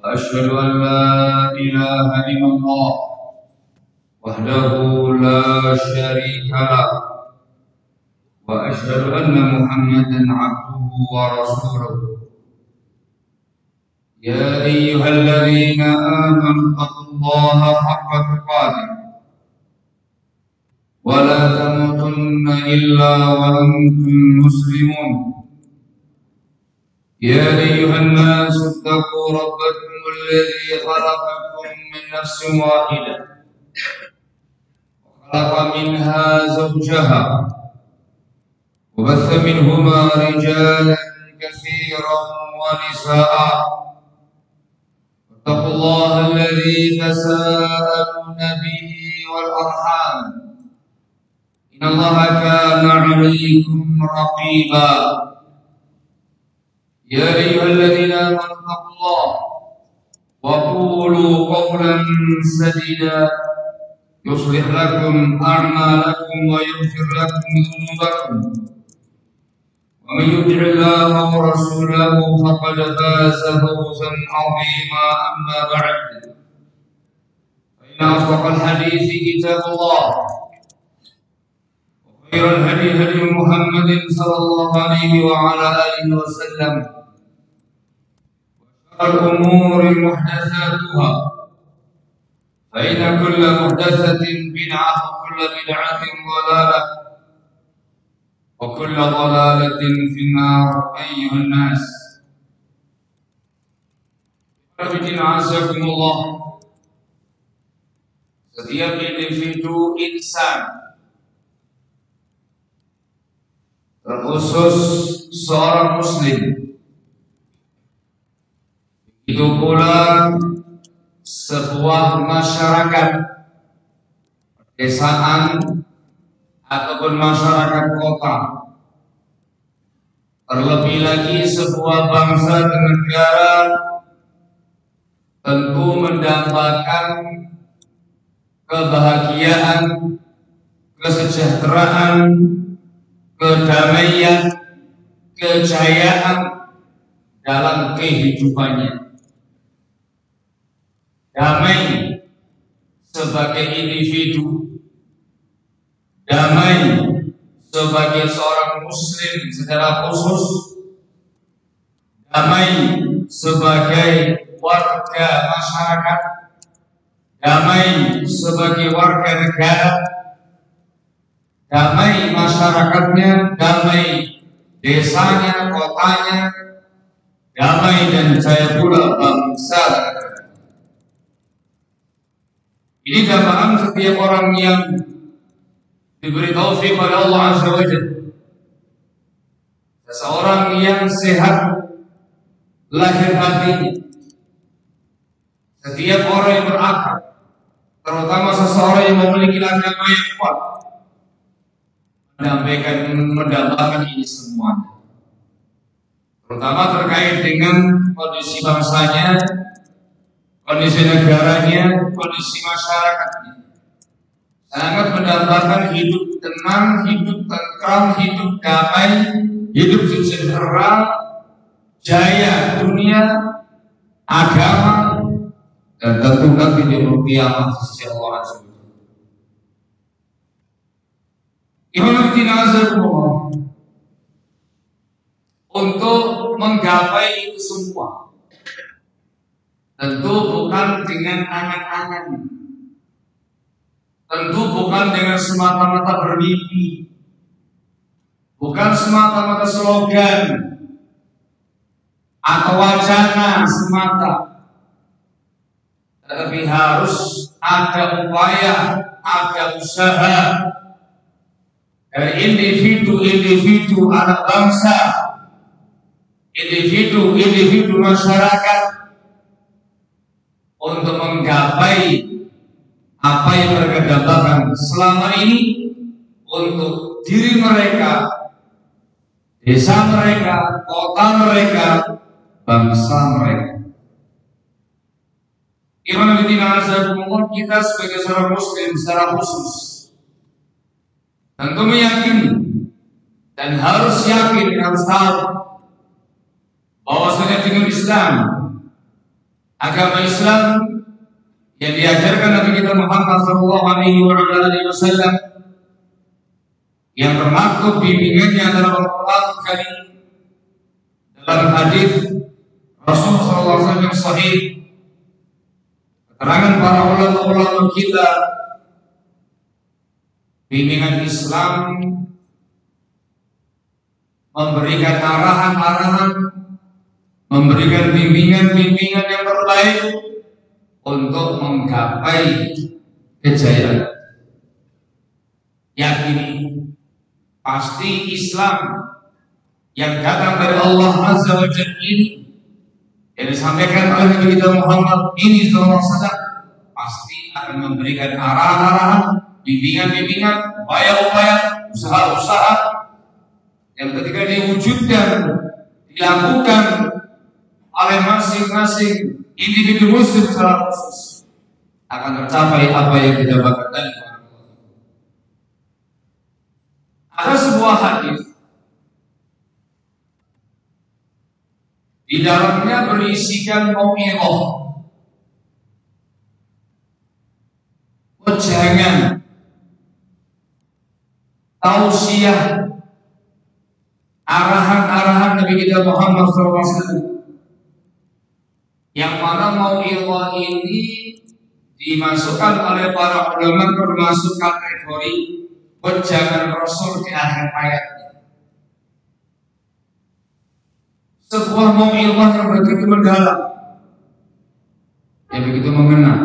وأشهد أن لا إله إلا الله وحده لا شريك له وأشهد أن محمدا عبده ورسوله يا أيها الذين آمنوا اتقوا الله حق تقاته ولا تموتن إلا وأنتم مسلمون يا أيها الناس اتقوا ربكم الذي خلقكم من نفس واحدة وخلق منها زوجها وبث منهما رجالا كثيرا ونساء واتقوا الله الذي تساءلون به والأرحام إن الله كان عليكم رقيبا يا أيها الذين آمنوا اتقوا الله وقولوا قولا سديدا يصلح لكم أعمالكم ويغفر لكم ذنوبكم ومن يطع الله ورسوله فقد فاز فوزا عظيما أما بعد فإن أصدق الحديث كتاب الله وخير الهدي هدي محمد صلى الله عليه وعلى آله وسلم الأمور محدثاتها فإن كل محدثة بدعة وكل بدعة ضلالة وكل ضلالة في النار أيها الناس Azakumullah. Setiap individu insan, terkhusus seorang muslim, itu pula sebuah masyarakat pedesaan ataupun masyarakat kota, terlebih lagi sebuah bangsa dan negara, tentu mendapatkan kebahagiaan, kesejahteraan, kedamaian, kejayaan dalam kehidupannya. Damai sebagai individu, damai sebagai seorang muslim secara khusus, damai sebagai warga masyarakat, damai sebagai warga negara, damai masyarakatnya, damai desanya, kotanya, damai dan jaya pula bangsa. Ini gambaran setiap orang yang diberi taufik oleh Allah Azza wa Jalla. Seseorang yang sehat lahir hatinya. Setiap orang yang berakal, terutama seseorang yang memiliki agama yang kuat, mendapatkan ini semuanya. Terutama terkait dengan kondisi bangsanya, kondisi negaranya, kondisi masyarakatnya. Sangat mendapatkan hidup tenang, hidup tentram, hidup damai, hidup sejahtera, jaya dunia, agama, dan tentu nanti di kiamat sisi Allah Azza wa Jalla. Untuk menggapai itu semua, tentu bukan dengan angan-angan, tentu bukan dengan semata-mata bermimpi, bukan semata-mata slogan atau wacana semata, tetapi harus ada upaya, ada usaha dari individu-individu anak bangsa, individu-individu masyarakat, untuk menggapai apa yang mereka dapatkan selama ini untuk diri mereka, desa mereka, kota mereka, bangsa mereka. Kita sebagai seorang muslim secara khusus tentu meyakini dan harus yakin, harus tahu bahwasanya dengan Islam agama Islam yang diajarkan Nabi kita Muhammad sallallahu alaihi wasallam, yang termaktub bimbingannya dalam Al-Qur'an Karim, dalam hadis Rasul sallallahu alaihi wasallam yang sahih, keterangan para ulama kita, bimbingan Islam memberikan arahan-arahan, memberikan bimbingan-bimbingan yang terbaik untuk menggapai kejayaan. Yakini pasti Islam yang datang dari Allah Azza wa Jalla ini, yang disampaikan oleh Nabi kita Muhammad ini sallallahu alaihi wasallam, pasti akan memberikan arahan-arahan, bimbingan-bimbingan, upaya-upaya, usaha-usaha yang ketika diwujudkan, dilakukan oleh masing-masing individu muslim secara khusus, akan tercapai apa yang didapatkan dari Allah. Ada sebuah hadis di dalamnya berisikan mau'izah, wejangan, tausiah, arahan-arahan Nabi kita Muhammad SAW, yang mana mau'izah ini dimasukkan oleh para ulama termasuk kategori wejangan Rasul di akhir ayatnya. Sebuah mau'izah yang begitu mendalam, yang begitu mengena,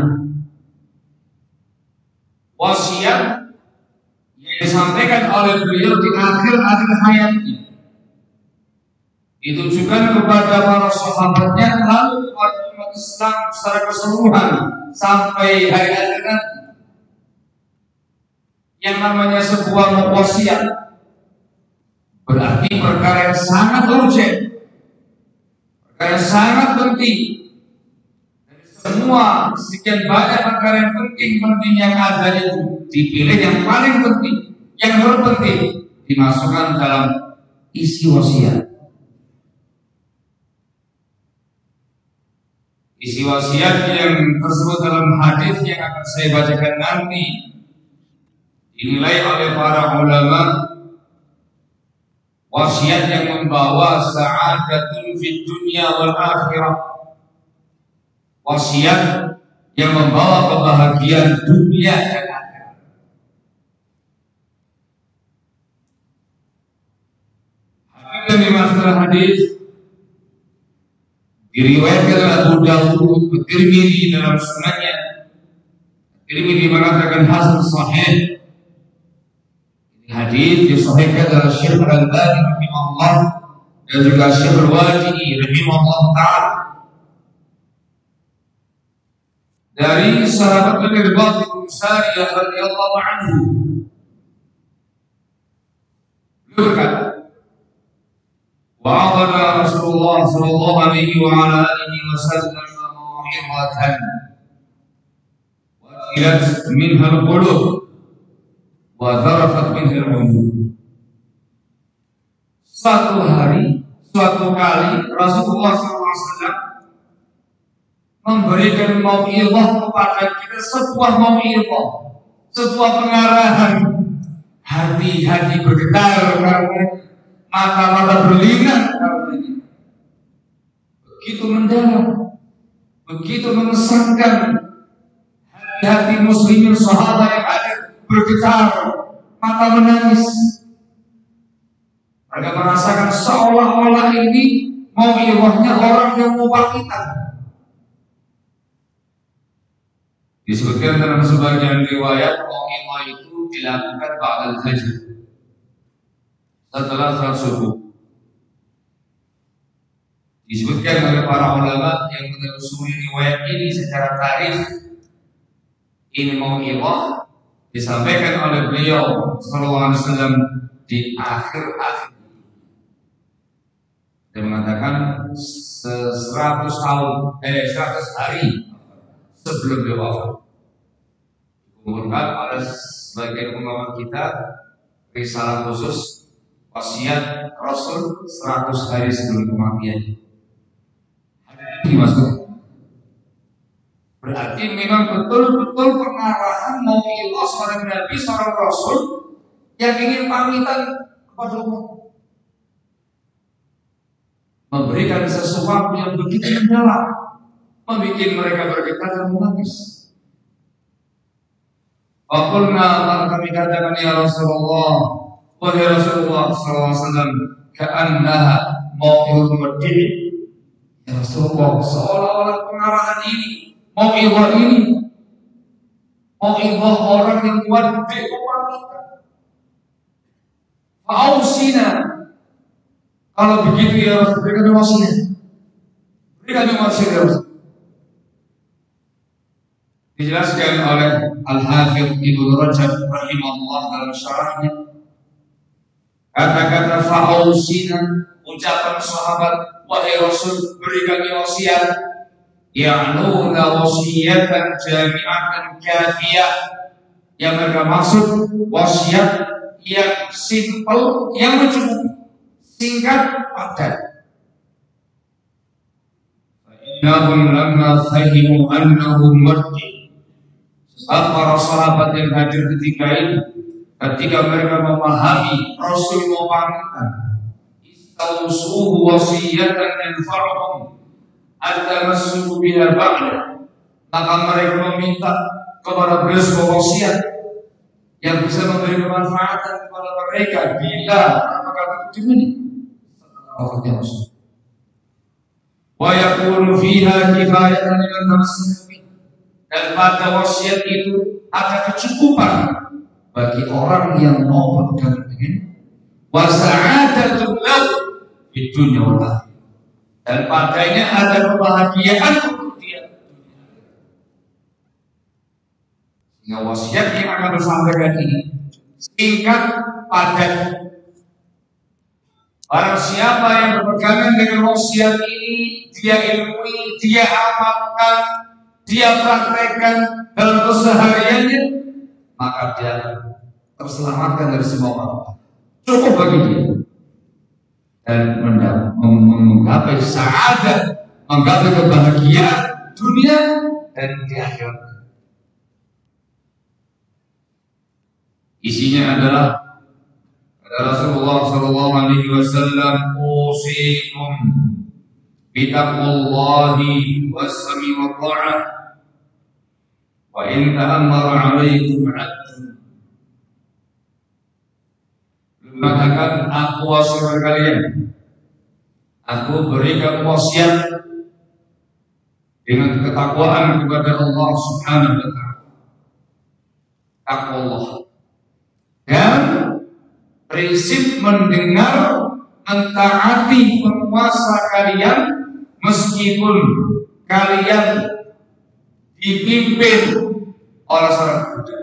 wasiat yang disampaikan oleh beliau di akhir hayatnya, ditujukan kepada para sahabatnya, lalu kepada umat Islam secara keseluruhan sampai hari akhir nanti. Yang namanya sebuah wasiat berarti perkara yang sangat urgent, perkara yang sangat penting. Dari semua sekian banyak perkara yang penting yang ada, itu dipilih yang paling penting, yang terpenting, dimasukkan dalam isi wasiat. Isi wasiat yang tersebut dalam hadis yang akan saya bacakan nanti dinilai oleh para ulama wasiat yang membawa sa'adatun fid dunya wal akhirah, wasiat yang membawa kebahagiaan dunia dan akhirat. Hadis yang dimaksud hadis diriwayatkan oleh Abu Dawud, Tirmidzi dalam sunannya. Tirmidzi mengatakan hasan sahih. Hadis disahihkan oleh Syekh Al-Albani rahimahullah dan juga Syekh Al-Wadi'i rahimahullah ta'ala dari sahabat Al-Irbad bin Sariyah radhiyallahu anhu. Beliau berkata, wa'adana Rasulullah sallallahu alaihi wa ala alihi wa sallam mau'izatan wajilat minha al-qulub wa zarafat minha al-uyun. Suatu kali Rasulullah SAW memberikan mau'izah kepada kita, sebuah mau'izah, sebuah pengarahan. Hati-hati bergetar karena mata-mata berlinang karenanya. Begitu mendalam, begitu mengesankan, hati-hati muslimin sahabat yang ada bergetar, mata menangis. Mereka merasakan seolah-olah ini mau'izahnya orang yang mewakilkan. Disebutkan dalam sebagian riwayat mau'izah itu dilakukan ba'dal fajr, setelah salat subuh. Disebutkan oleh para ulama yang menelusuri riwayat ini secara tarikh, ini mau'izah disampaikan oleh beliau sallallahu alaihi wasallam di akhir. Dia mengatakan 100 hari sebelum beliau wafat. Dikumpulkan oleh sebagian ulama kita risalah khusus wasiat Rasul 100 hari sebelum kematian. Ini maksudnya Berarti memang betul-betul pengarahan mau'izah seorang Nabi, seorang Rasul yang ingin pamitan kepada Allah, memberikan sesuatu yang begitu mendalam, membuat mereka bergetar dan menangis. Waqulna, kami katakan ya Rasulullah, wahai Rasulullah SAW, ka'annaha mau'izah muddi'. Ya Rasulullah, seolah-olah pengarahan ini, mau'izah ini, mau'izah orang yang muddi' pamitan. Fa'ausina, kalau begitu ya Rasul, berikan wasiat. Berikan wasiat ya Rasul. Dijelaskan oleh Al-Hafidh Ibnu Rajab rahimahullah dalam syarahnya, kata-kata fa'ausina, ucapan sahabat, wahai Rasul berikan wasiat, ya'nuna wasiyatan jami'atan kafiyah, yang mereka maksud wasiat yang simple, yang mencukupi, singkat, padat. Innahum lamma fahimu annahu murti. Sebab para sahabat yang hadir ketika ini, ketika mereka memahami Rasul mau pamitan, istausuhu wasiyatan yanfa'uhum at-tamassuku biha ba'da, maka mereka meminta kepada beliau sebuah wasiat yang bisa memberi kemanfaatan kepada mereka bila apakah ini wafatnya Rasul. Wa yakunu fiha kifayatan liman tamassaka, dan pada wasiat itu ada kecukupan bagi orang yang mau berpegang dengan wa sa'adatul lahu di dunia wal akhirah, dan padanya ada kebahagiaan untuk dia. Sehingga wasiat yang akan disampaikan ini singkat, padat. Barang siapa yang berpegangan dengan wasiat ini, dia ilmui, dia amalkan, dia praktekkan dalam kesehariannya, maka dia terselamatkan dari semua masalah. Cukup bagi dia dan menggapai sa'adah, menggapai kebahagiaan dunia dan di akhirat. Isinya adalah Rasulullah sallallahu alaihi wasallam, usikum bitaqwallahi was-sami wa ta'ah wa in ta'ammara 'alaikum 'abdun. Mengatakan, aku wasiat kalian, aku berikan wasiat dengan ketakwaan kepada Allah Subhanahu wa ta'ala. Takwa Allah dan prinsip mendengar, mentaati penguasa kalian meskipun kalian dipimpin oleh seorang budak.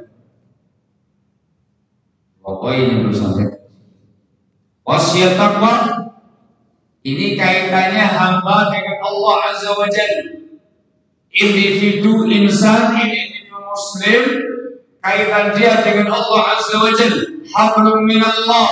Pokoknya bersama wasiat takwa ini kaitannya hamba dengan Allah Azza wa Jalla. Individu insan, individu muslim, kaitan dia dengan Allah Azza wa Jalla. Hablum minallah.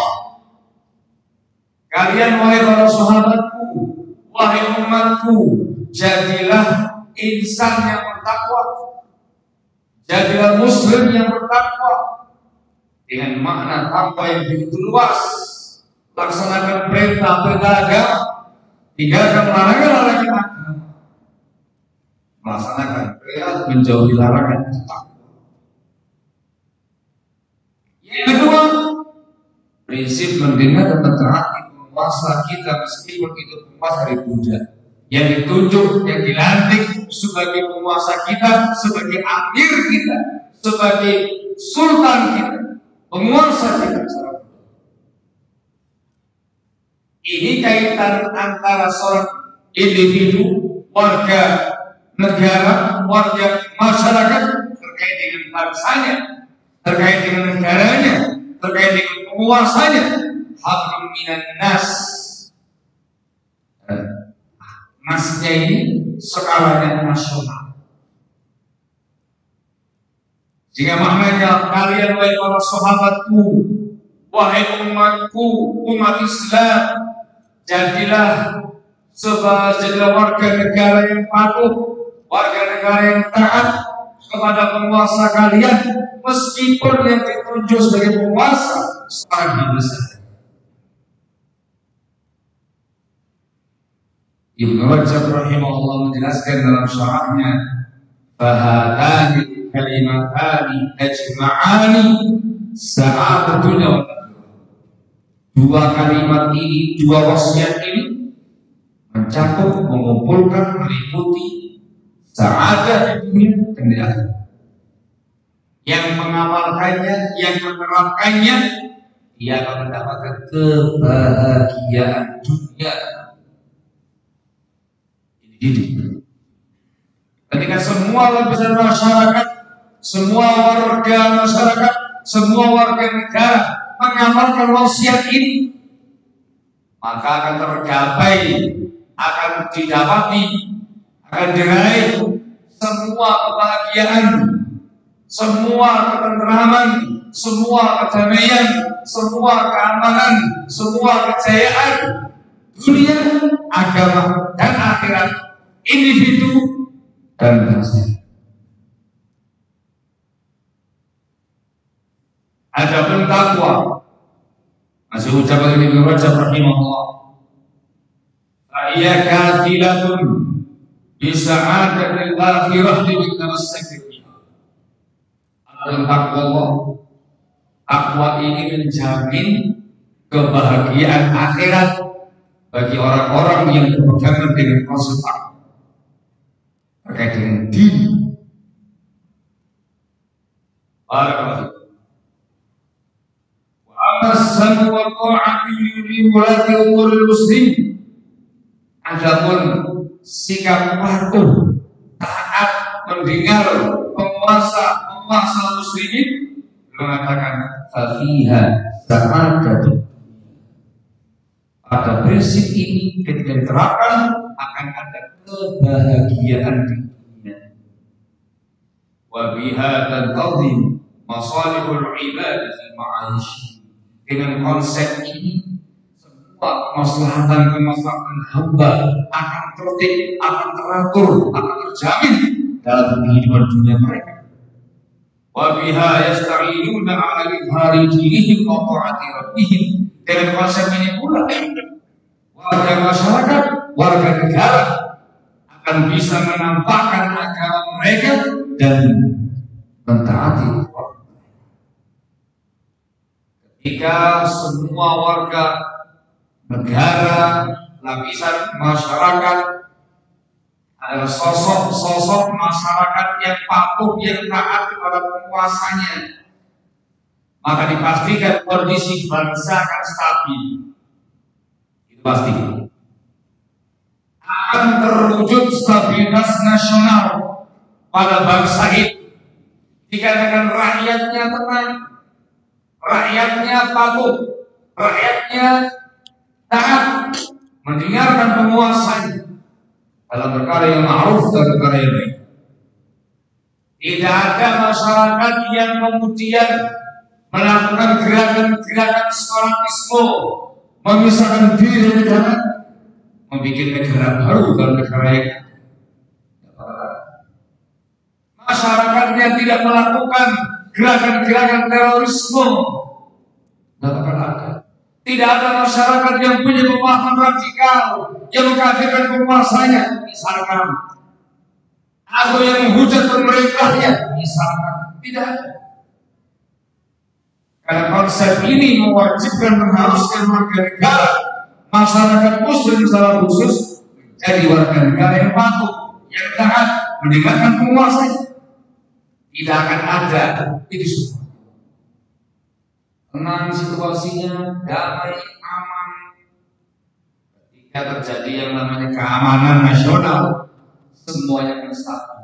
Kalian wahai para sahabatku, wahai umatku, jadilah insan yang bertakwa, jadilah muslim yang bertakwa. Dengan makna takwa yang begitu luas, laksanakan perintah-perintah agama, tinggalkan larangan-larangan agama, melaksanakan perintah, menjauhi larangan. Yang kedua, prinsip mendengar dan mentaati penguasa kita meskipun itu penguasa dari budak, yang ditunjuk, yang dilantik sebagai penguasa kita, sebagai amir kita, sebagai sultan kita, penguasa kita. Ini kaitan antara seorang individu, warga negara, warga masyarakat terkait dengan bangsanya, terkait dengan negaranya, terkait dengan penguasanya. Hablum minan nas. Nasnya ini skalanya nasional. Jika maknanya, kalian wahai para sahabatku, wahai umatku, umat Islam, jadilah warga negara yang patuh, warga negara yang taat kepada penguasa kalian, meskipun yang ditunjuk sebagai penguasa seorang biasa. Ibnu Rajab rahimahullah menjelaskan dalam syarahnya, "Fahatani kalimatani ajma'ani sa'adat dunya wal akhirah." Dua kalimat ini, dua wasiat ini mencakup, mengumpulkan, meliputi sa'adah di dunia dan di akhirat. Yang mengamalkannya, yang menerapkannya, ia akan mendapatkan kebahagiaan dunia. Ini ketika semua lapisan masyarakat, semua warga masyarakat, semua warga negara mengamalkan wasiat ini, maka akan tergapai, akan didapati, akan diraih semua kebahagiaan, semua ketentraman, semua kedamaian, semua keamanan, semua kejayaan dunia, agama, dan akhirat, individu dan bangsa. Adapun takwa, masih ucapan Ibnu Rajab rahimahullah, "Ia kafilatun bisa'adatil akhirah liman tamassaka biha." Adapun takwa, takwa ini menjamin kebahagiaan akhirat bagi orang-orang yang berpegangan dengan konsep takwa terkait dengan dini. Barakallahu. As-samu wa ta'ati li wulati umuril muslim. Adapun sikap patuh, taat, mendengar penguasa muslimin, mengatakan fafiha sa'adat. Pada prinsip ini ketika diterapkan akan ada kebahagiaan di dunia. Wa biha tantazim masalihul ibad fi ma'aish. Dengan konsep ini semua kemaslahatan hamba akan tertib, akan teratur, akan terjamin dalam kehidupan dunia mereka. Wa biha yasta'inuna 'ala izhari dinihim wa ta'ati rabbihim. Dengan konsep ini pula warga masyarakat, warga negara akan bisa menampakkan agama mereka dan mentaati. Ketika semua warga negara, lapisan masyarakat adalah sosok masyarakat yang patuh, yang taat kepada penguasanya, maka dipastikan kondisi bangsa akan stabil. Itu pasti. Akan terwujud stabilitas nasional pada bangsa itu dikarenakan rakyatnya tenang, rakyatnya patuh, rakyatnya taat, mendengarkan penguasanya dalam perkara yang ma'ruf dan perkara yang baik. Tidak ada masyarakat yang kemudian melakukan gerakan-gerakan separatisme, memisahkan diri dari negara, membuat negara baru dan negara yang masyarakatnya tidak melakukan gerakan-gerakan terorisme. Tidak ada masyarakat yang punya pemahaman radikal yang mengkafirkan penguasanya, misalkan, atau yang menghujat pemerintahnya, misalkan. Tidak ada. Karena konsep ini mewajibkan, mengharuskan warga negara, masyarakat muslim secara khusus menjadi warga negara yang patuh, yang taat, mendengarkan penguasanya. Tidak akan ada itu semua. Tenang situasinya, damai, aman. Ketika terjadi yang namanya keamanan nasional, semuanya akan stabil.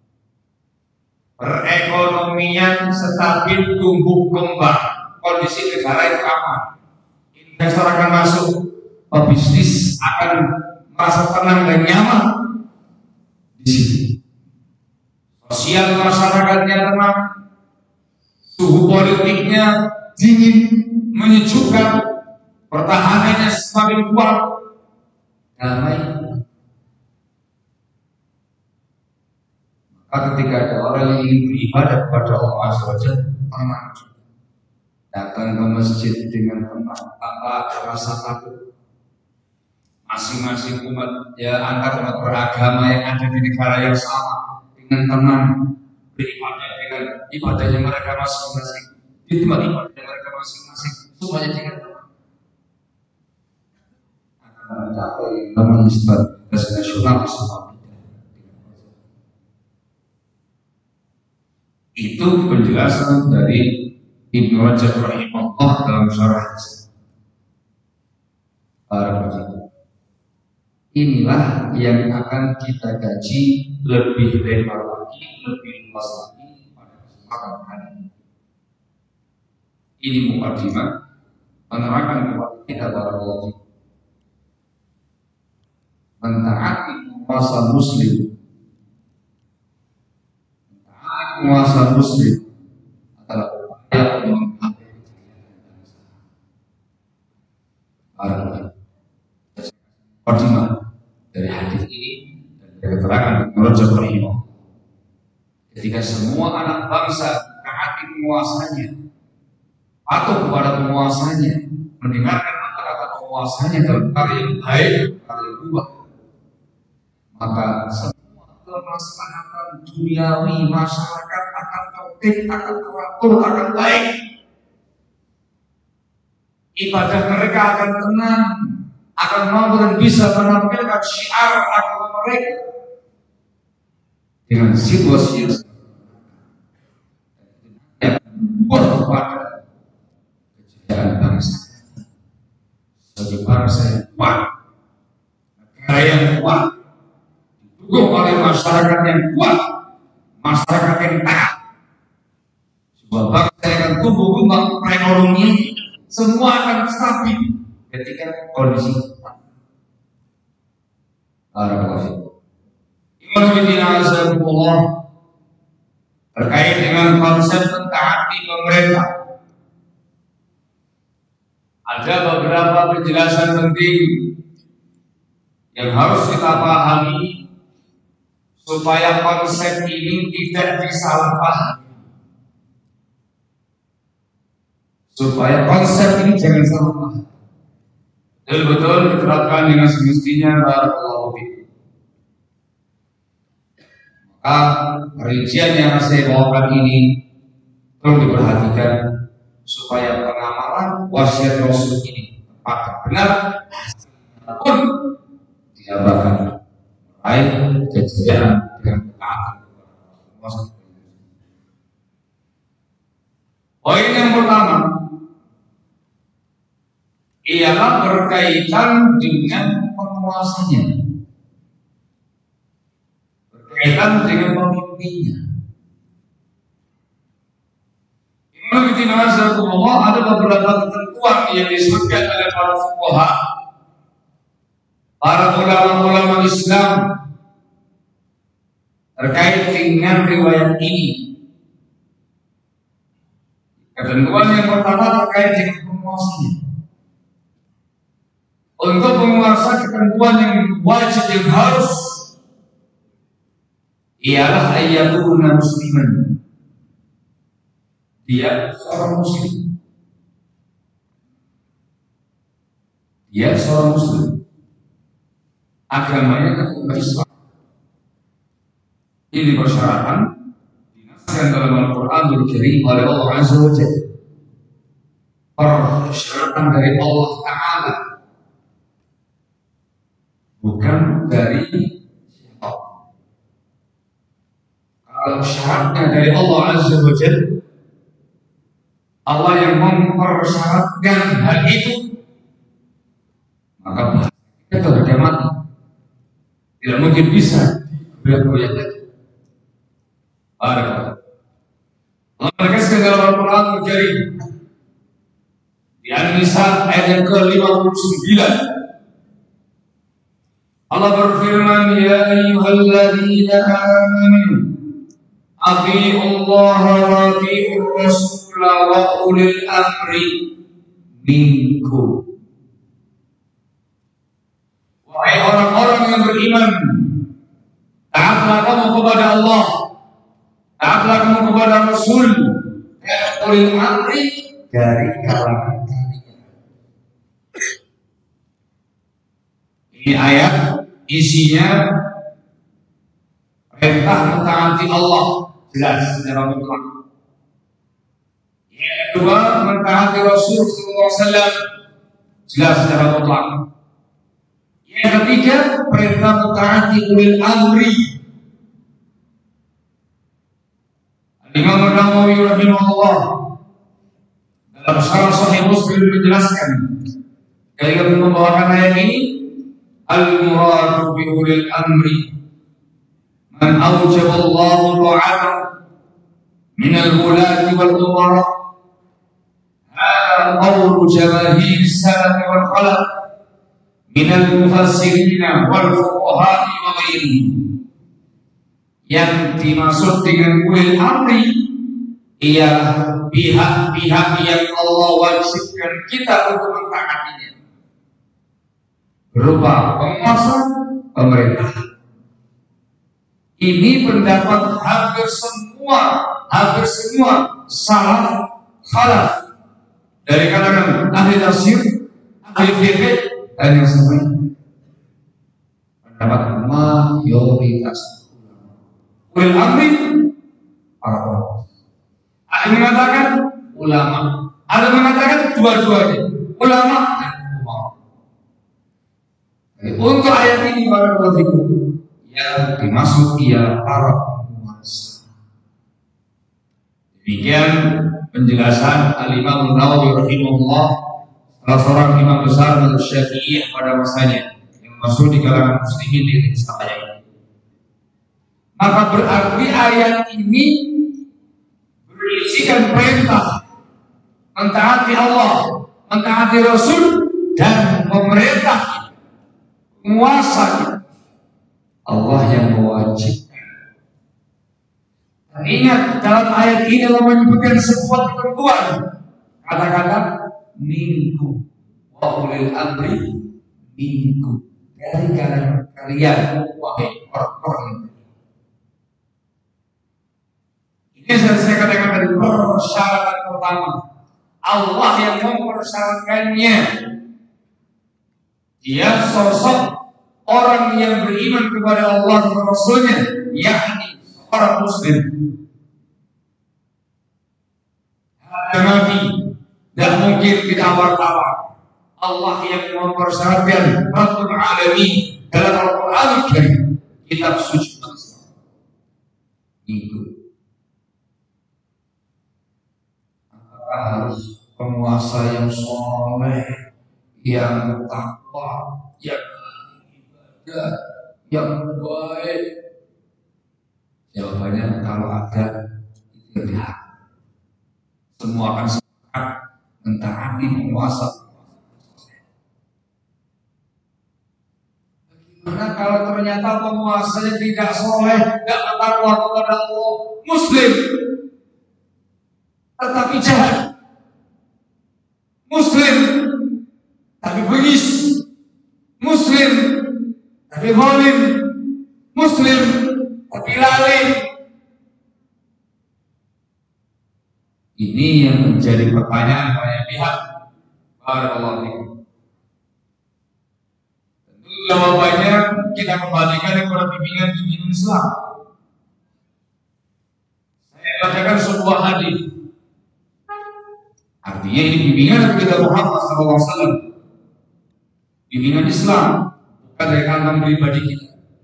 Perekonomian stabil, tumbuh kembang, kondisi negara itu aman. Investor akan masuk, pebisnis akan merasa tenang dan nyaman di sini. Sosial masyarakatnya tenang, suhu politiknya dingin, menyejukkan, pertahanannya semakin kuat, damai. Ketika ada orang yang ingin beribadah kepada Allah Azza wa Jalla, tenang, datang ke masjid dengan tenang, tanpa ada rasa takut. Masing-masing umat, ya antar umat beragama yang ada di negara yang sama, dengan tenang beribadah dengan ibadahnya mereka masing-masing, di tempat ibadahnya mereka masing-masing, semuanya dengan tenang. Akan mencapai namanya stabilitas nasional semua. Itu penjelasan dari Ibnu Rajab rahimahullah dalam syarah inilah yang akan kita kaji lebih lebar lagi, lebih luas lagi pada kesempatan hari ini. Ini mukadimah menerangkan kepada kita barakallahu mentaati penguasa muslim, mentaati penguasa muslim adalah upaya untuk mencapai kejayaan mukadimah dari hadis ini dan dari keterangan menurut Jabrahimah. Ketika semua anak bangsa taati penguasanya atau kepada penguasanya, mendengarkan kata-kata penguasanya dalam perkara yang baik, perkara yang buruk, maka semua kemaslahatan duniawi masyarakat akan tertib, akan teratur, akan baik. Ibadah mereka akan tenang, akan mampu dan bisa menampilkan syiar agama mereka dengan situasi yang membuat kepada kejayaan bangsa sebagai bangsa yang kuat, negara yang kuat, didukung oleh masyarakat yang kuat, masyarakat yang taat, sebuah bangsa yang akan tumbuh kembang perekonomian, semua akan stabil ketika kondisi terkait dengan konsep mentaati pemerintah. Ada beberapa penjelasan penting yang harus kita pahami supaya konsep ini tidak disalahpahami. Supaya konsep ini jangan salah paham. Betul-betul diterapkan dengan semestinya. Barakallahu fiikum. Maka rincian yang saya bawakan ini perlu diperhatikan supaya pengamalan wasiat Rasul ini tepat benar pun dijabarkan meraih kejayaan dengan ketaatan. Poin yang pertama ialah berkaitan dengan penguasanya, berkaitan dengan pemimpinnya. Ada beberapa ketentuan yang disebutkan oleh para fuqaha, para ulama-ulama Islam terkait dengan riwayat ini. Ketentuan yang pertama terkait dengan penguasanya. Untuk penguasa, ketentuan yang wajib yang harus ialah ayyakuna musliman. Dia seorang muslim. Dia seorang muslim. Agamanya agama Islam. Ini persyaratan dinaskan dalam Al-Qur'anul Karim oleh Allah Azza wa Jalla. Persyaratan dari Allah Ta'ala, bukan dari siapa. Kalau syaratnya dari Allah Azza wa Jalla, Allah yang mempersyaratkan hal itu, maka kita harga mati. Tidak mungkin bisa goyah-goyah lagi. Allah menegaskan dalam Al-Quran Al-Karim di An-Nisa ayat yang ke-59. Allah berfirman, ya ayyuhalladzina amanu atii'u Allah wa atii'ur Rasul wa ulil amri minkum. Wahai orang-orang yang beriman, taatlah kamu kepada Allah taatlah kamu kepada Rasul dan ulil amri dari kalangan kalian. Ini ayat isinya perintah mentaati Allah, jelas secara mutlak. Yang kedua, mentaati Rasul SAW, jelas secara mutlak. Yang ketiga, perintah mentaati ulil amri. Imam Nawawi rahimahullah dalam Syarah Sahih Muslim menjelaskan ketika membawakan ayat ini, al-muradu bi ulil amri man awjaba Allah ta'ala min al-ulati wal umara. Hada qawlu jamaahir salaf wal khalaf min al-mufassirin wal fuqaha wa ghairihim. Yang dimaksud dengan ulil amri ialah pihak-pihak yang Allah wajibkan kita untuk mentaatinya, berupa penguasa, pemerintah. Ini pendapat hampir semua salaf khalaf dari kalangan ahli tafsir, ahli fikih dan yang sebagainya. Pendapat mayoritas ulil amri para ulama. Ada yang mengatakan ulama, ada yang mengatakan dua-duanya, ulama dan umara. Untuk ayat ini barakallahu fikum, yang dimaksud ialah para penguasa. Demikian penjelasan Al-Imam Nawawi rahimahullah, salah seorang imam besar mazhab Syafi'iyah pada masanya, yang masuk di kalangan muslimin di Islam ini. Maka berarti ayat ini berisikan perintah mentaati Allah, mentaati Rasul dan pemerintah, penguasa. Allah yang mewajibkan. Dan ingat, dalam ayat ini Allah menyebutkan sebuah ketentuan, kata-kata minkum wa ulil amri minkum, dari kalangan kalian wahai orang-orang. Ini saya katakan tadi, persyaratan pertama Allah yang mempersyaratkannya. Dia sosok orang yang beriman kepada Allah dan Rasulnya, yakni seorang Muslim. Ada Nabi, tidak mungkin ditawar-tawar. Allah yang mempersyaratkan Rabbul Alamin dalam Al-Quran Al-Karim, kitab suci Islam. Ikut. Harus penguasa yang soleh, yang takwa, yang ibadah, yang baik. Jawabannya kalau ada itu tidak. Semua akan sepakat mentaati penguasa. Bagaimana kalau ternyata penguasanya tidak soleh, tidak bertakwa kepada Allah, Muslim, tetapi jahat, Muslim tapi bengis, Muslim tapi zalim, Muslim tapi lalai. Ini yang menjadi pertanyaan banyak pihak. Barakallahu fikum. Tentu jawabannya kita kembalikan kepada bimbingan Islam. Saya bacakan sebuah hadis. Artinya ini bimbingan kita Muhammad SAW, bimbingan Islam, bukan dari kalangan pribadi kita.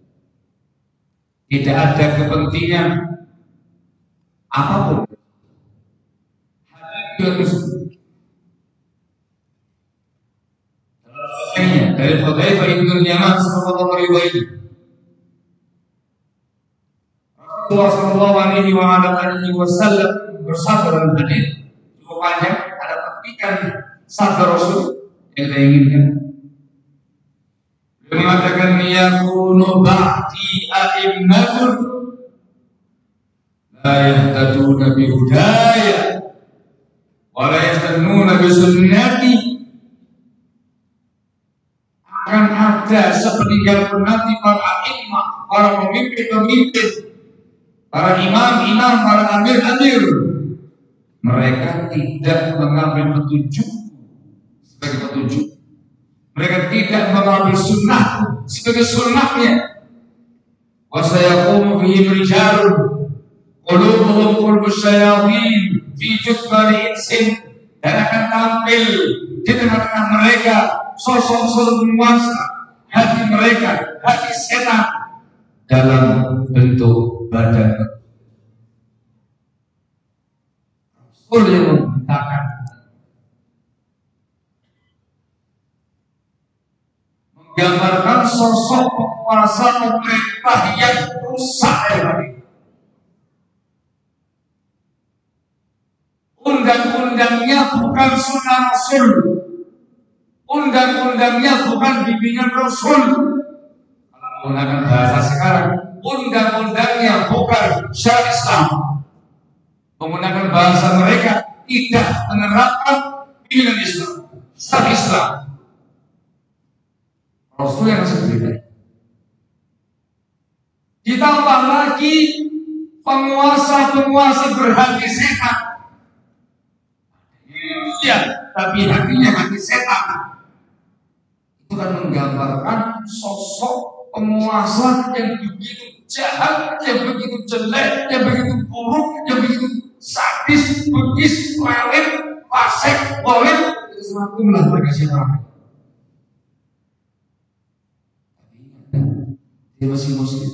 Tidak ada kepentingan apapun. Dari Hudzaifah bin Yaman sallallahu alaihi wasallam bersabda dalam hadis cukup panjang, ada petikan sabda Rasul yang saya inginkan. Beliau mengatakan yakunu ba'di a'immatun la yahtaduna bi hudaya wa la yastannuna bi sunnati. Akan ada sepeninggalku nanti para imam, para pemimpin-pemimpin, para imam-imam, para amir-amir, mereka tidak mengambil petunjuk sebagai petunjuk. Mereka tidak mengambil sunnah sebagai sunnahnya. Wa sayaqumu fihim rijalun qulubuhum qulubus syayatin fi jutmani insin, dan akan tampil di tengah-tengah mereka sosok-sosok penguasa hati mereka, hati setan dalam bentuk badan. Rasul yang memberitakan, menggambarkan sosok penguasa pemerintah yang rusak dari undang-undangnya bukan sunnah Rasul, undang-undangnya bukan bimbingan Rasul. Kalau menggunakan bahasa sekarang, undang-undangnya bukan syariat Islam. Menggunakan bahasa mereka, tidak menerapkan bimbingan Islam, syariat Islam. Rasul yang seperti ditambah lagi penguasa-penguasa berhati setan. Iya, tapi hatinya hati setan. Itu kan menggambarkan sosok penguasa yang begitu jahat, yang begitu jelek, yang begitu buruk, yang begitu sadis, bengis, lalim, fasik, zalim. Itu semua lah mereka siapa? Dia masih muslim.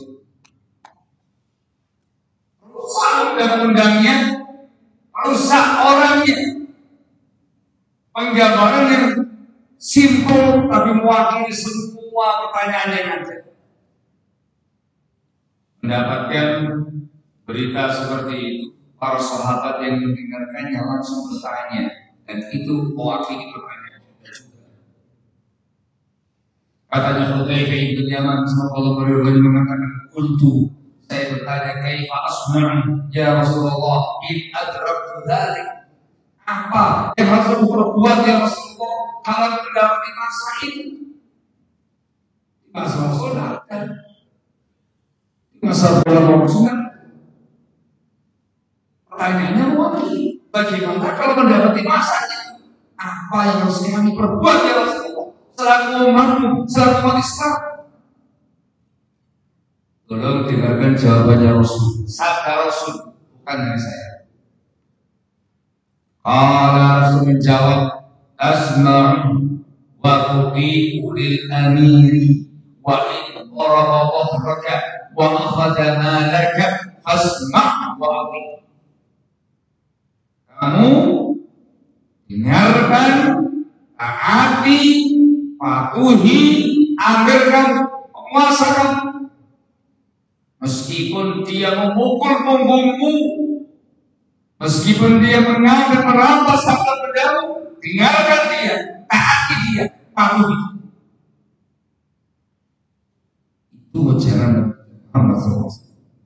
Rusak undang-undangnya, rusak orangnya. Penggambaran yang simpel tapi mewakili semua pertanyaan yang ada. Mendapatkan berita seperti itu, para sahabat yang mendengarkannya langsung bertanya, dan itu mewakili pertanyaan kita juga. Katanya Hudzaifah bin Yaman sallallahu alaihi wasallam mengatakan, "Qultu," saya bertanya, "Kaifa asma' ya Rasulullah in adraktu dzalik?" Apa yang harus aku perbuat ya Rasulullah kalau mendapati masa ini? Masa Rasulullah kan? Masa Rasulullah. Pertanyaannya lagi, bagaimana kalau mendapati masanya? Apa yang harus kami perbuat ya Rasulullah? Selaku umatmu, selaku umat Islam. Tolong dengarkan jawabannya Rasul. Sabda Rasul, bukan dari saya. Allah Rasul menjawab, "Asma'u wa tuti'u lil amiri wa in qaraba dhahraka wa akhadha malaka fasma' wa ati'." Kamu dengarkan, taati, patuhi, ambilkan penguasa kamu. Meskipun dia memukul punggungmu, meskipun dia mengambil merampas harta bendamu, tinggalkan dia, taati dia, patuhi. Itu ajaran Muhammad SAW.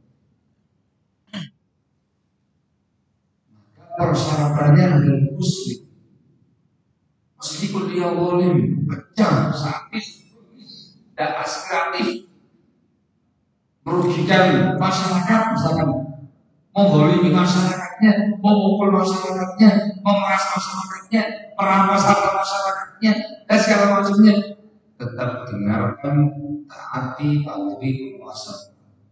Maka persyaratannya adalah muslim. Meskipun dia boleh kejam, sadis, dan aspiratif, merugikan masyarakat, misalkan menggolimi masyarakatnya, memukul masyarakatnya, memeras masyarakatnya, merampas harta masyarakatnya, dan segala macamnya, tetap dengarkan, taati, patuhi penguasa.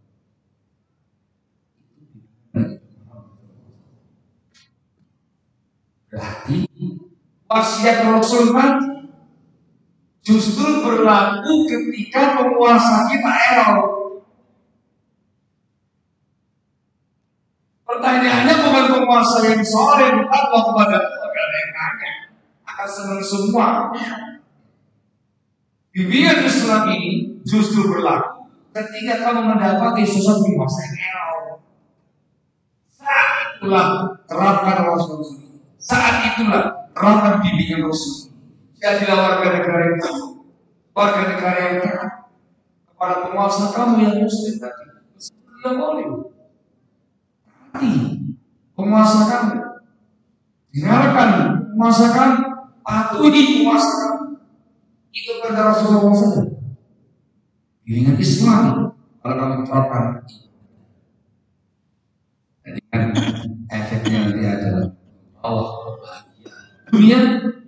Berarti wasiat Rasul mati justru berlaku ketika penguasa kita error. Pertanyaannya bukan penguasa yang soleh bertakwa kepada Allah, yang nanya akan senang semua. Bimbingan Islam ini justru berlaku ketika kamu mendapati sosok penguasa yang error. Saat itulah terapkan Rasul. Saat itulah terapkan bimbingan Rasul. Jadilah warga negara yang taat, warga negara yang taat kepada penguasa kamu yang muslim tadi. Dia boleh penguasa kamu, dengarkan penguasa kamu, patuhi penguasa kamu. Itu kata Rasulullah SAW. Bimbingan Islam kalau kamu terapkan. dunia,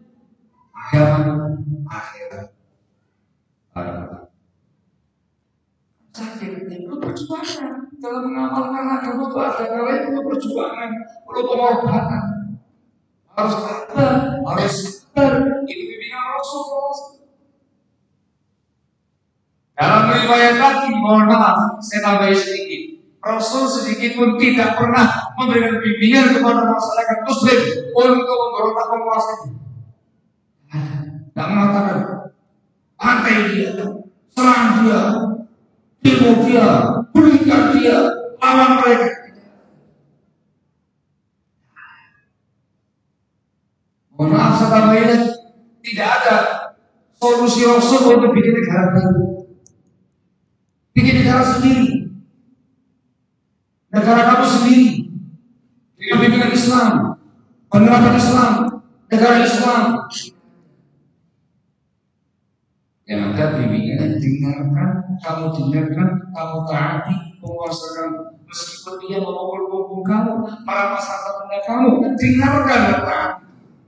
akhirat. Sakit itu perjuangan dalam mengamalkan agama itu ada kalanya itu perjuangan, perlu pengorbanan, harus sabar, itu bimbingan Rasul. Dalam riwayat tadi, mohon maaf, saya tambah sedikit. Rasul sedikit pun tidak pernah memberikan bimbingan kepada masyarakat Muslim untuk memberontak penguasanya. Tidak mengatakan, pantai dia, serang dia, demo dia, berikan dia, lawan mereka. Mohon maaf, saya tambahin, tidak ada solusi Rasul untuk bikin negara baru. Bikin negara sendiri, negara kamu sendiri, dengan bimbingan Islam, penerapan Islam, negara Islam. Yang ada bimbingan, dengarkan, kamu taati penguasa kamu, meskipun dia memukul kamu, para masyarakat kamu, dengarkan dan taati.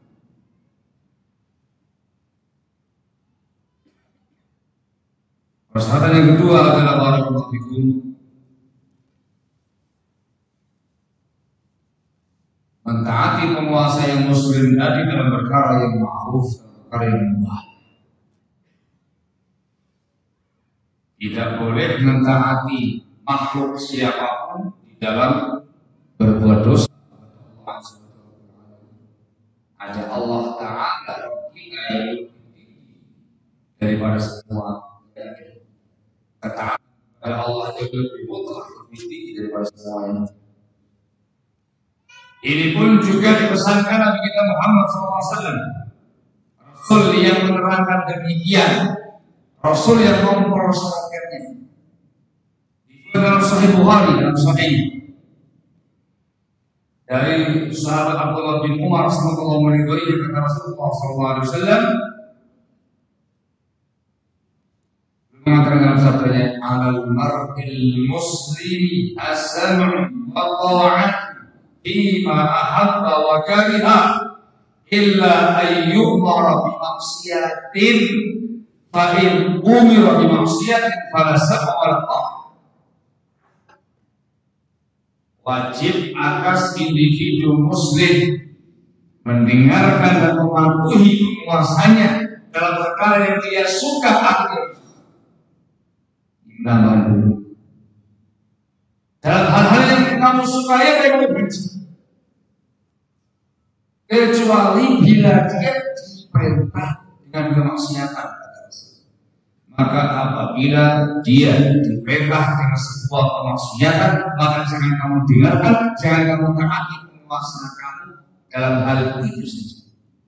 Persyaratan yang kedua adalah barakallahu fikum, mentaati penguasa yang muslim tadi dalam perkara yang ma'ruf dan perkara yang mubah. Tidak boleh mentaati makhluk siapapun di dalam berbuat dosa. Ada Allah Ta'ala kita daripada semua. Ketaatan kepada Allah itu lebih mutlak, lebih tinggi daripada semuanya. Ini pun juga dipesankan Nabi kita Muhammad SAW, Rasul yang menerangkan demikian, Rasul yang mempersyaratkannya. Di dalam Sahih Bukhari, dalam Sahih dari sahabat Abdullah bin Umar sallallahu alaihi wasallam, kata Rasulullah sallallahu alaihi wasallam, mengatakan dalam sabdanya, "Alal mar'il muslimi as-sam'u wa ta'at fima ahabba wa kariha illa an yu'mara bi maksiatin fa in umira bi maksiatin fala sam'a wa la ta'at." Wajib atas individu muslim mendengarkan dan mematuhi penguasanya dalam perkara yang dia suka atau nambahan dulu. Dalam hal-hal yang kamu sukai atau yang kamu benci, kecuali bila dia diperintah dengan kemaksiatan. Maka apabila dia diperintah dengan sebuah kemaksiatan, maka jangan kamu dengarkan, jangan kamu taati penguasa kamu dalam hal itu saja.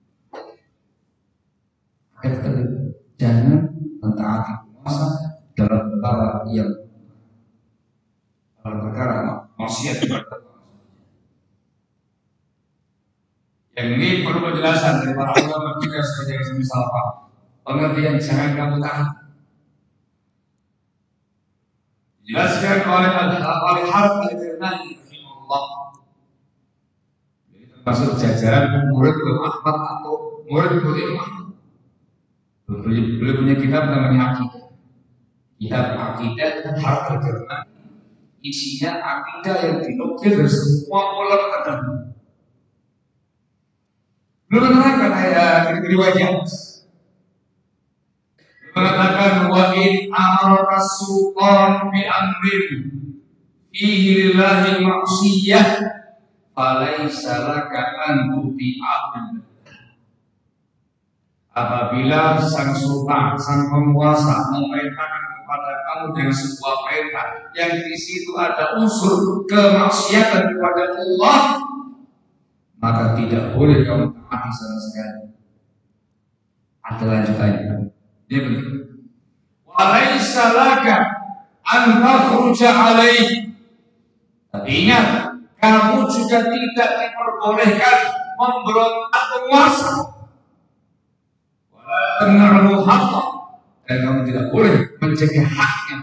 Jangan mentaati penguasa dalam perkara yang dalam perkara maksiat. Yang ini perlu penjelasan dari para ulama kita sebagai semisal apa pengertian jangan kamu taati. Dijelaskan oleh Al-Harith Al-Kirmani rahimahullah, termasuk jajaran murid Imam Ahmad atau murid Imam Ahmad. Beliau punya kitab namanya Aqidah. Kitab Aqidah Harith Al-Kirmani isinya akidah yang dinukil dari semua ulama terdahulu. Beliau menerangkan ayat riwayat mengatakan, wa in amaraka sultan bi amrin fihi lillahi ma'siyah falaysa laka an tuti'ah. Apabila sang sultan, sang penguasa memerintahkan kepada kamu dengan sebuah perintah yang di situ ada unsur kemaksiatan kepada Allah, maka tidak boleh kamu taati sama sekali. Ada lanjutannya. Dia penting. Walaysa laka an takhruja alaihi. Tapi ingat, kamu juga tidak diperbolehkan memberontak penguasa. Wa haqqa, dan kamu tidak boleh mencegah haknya.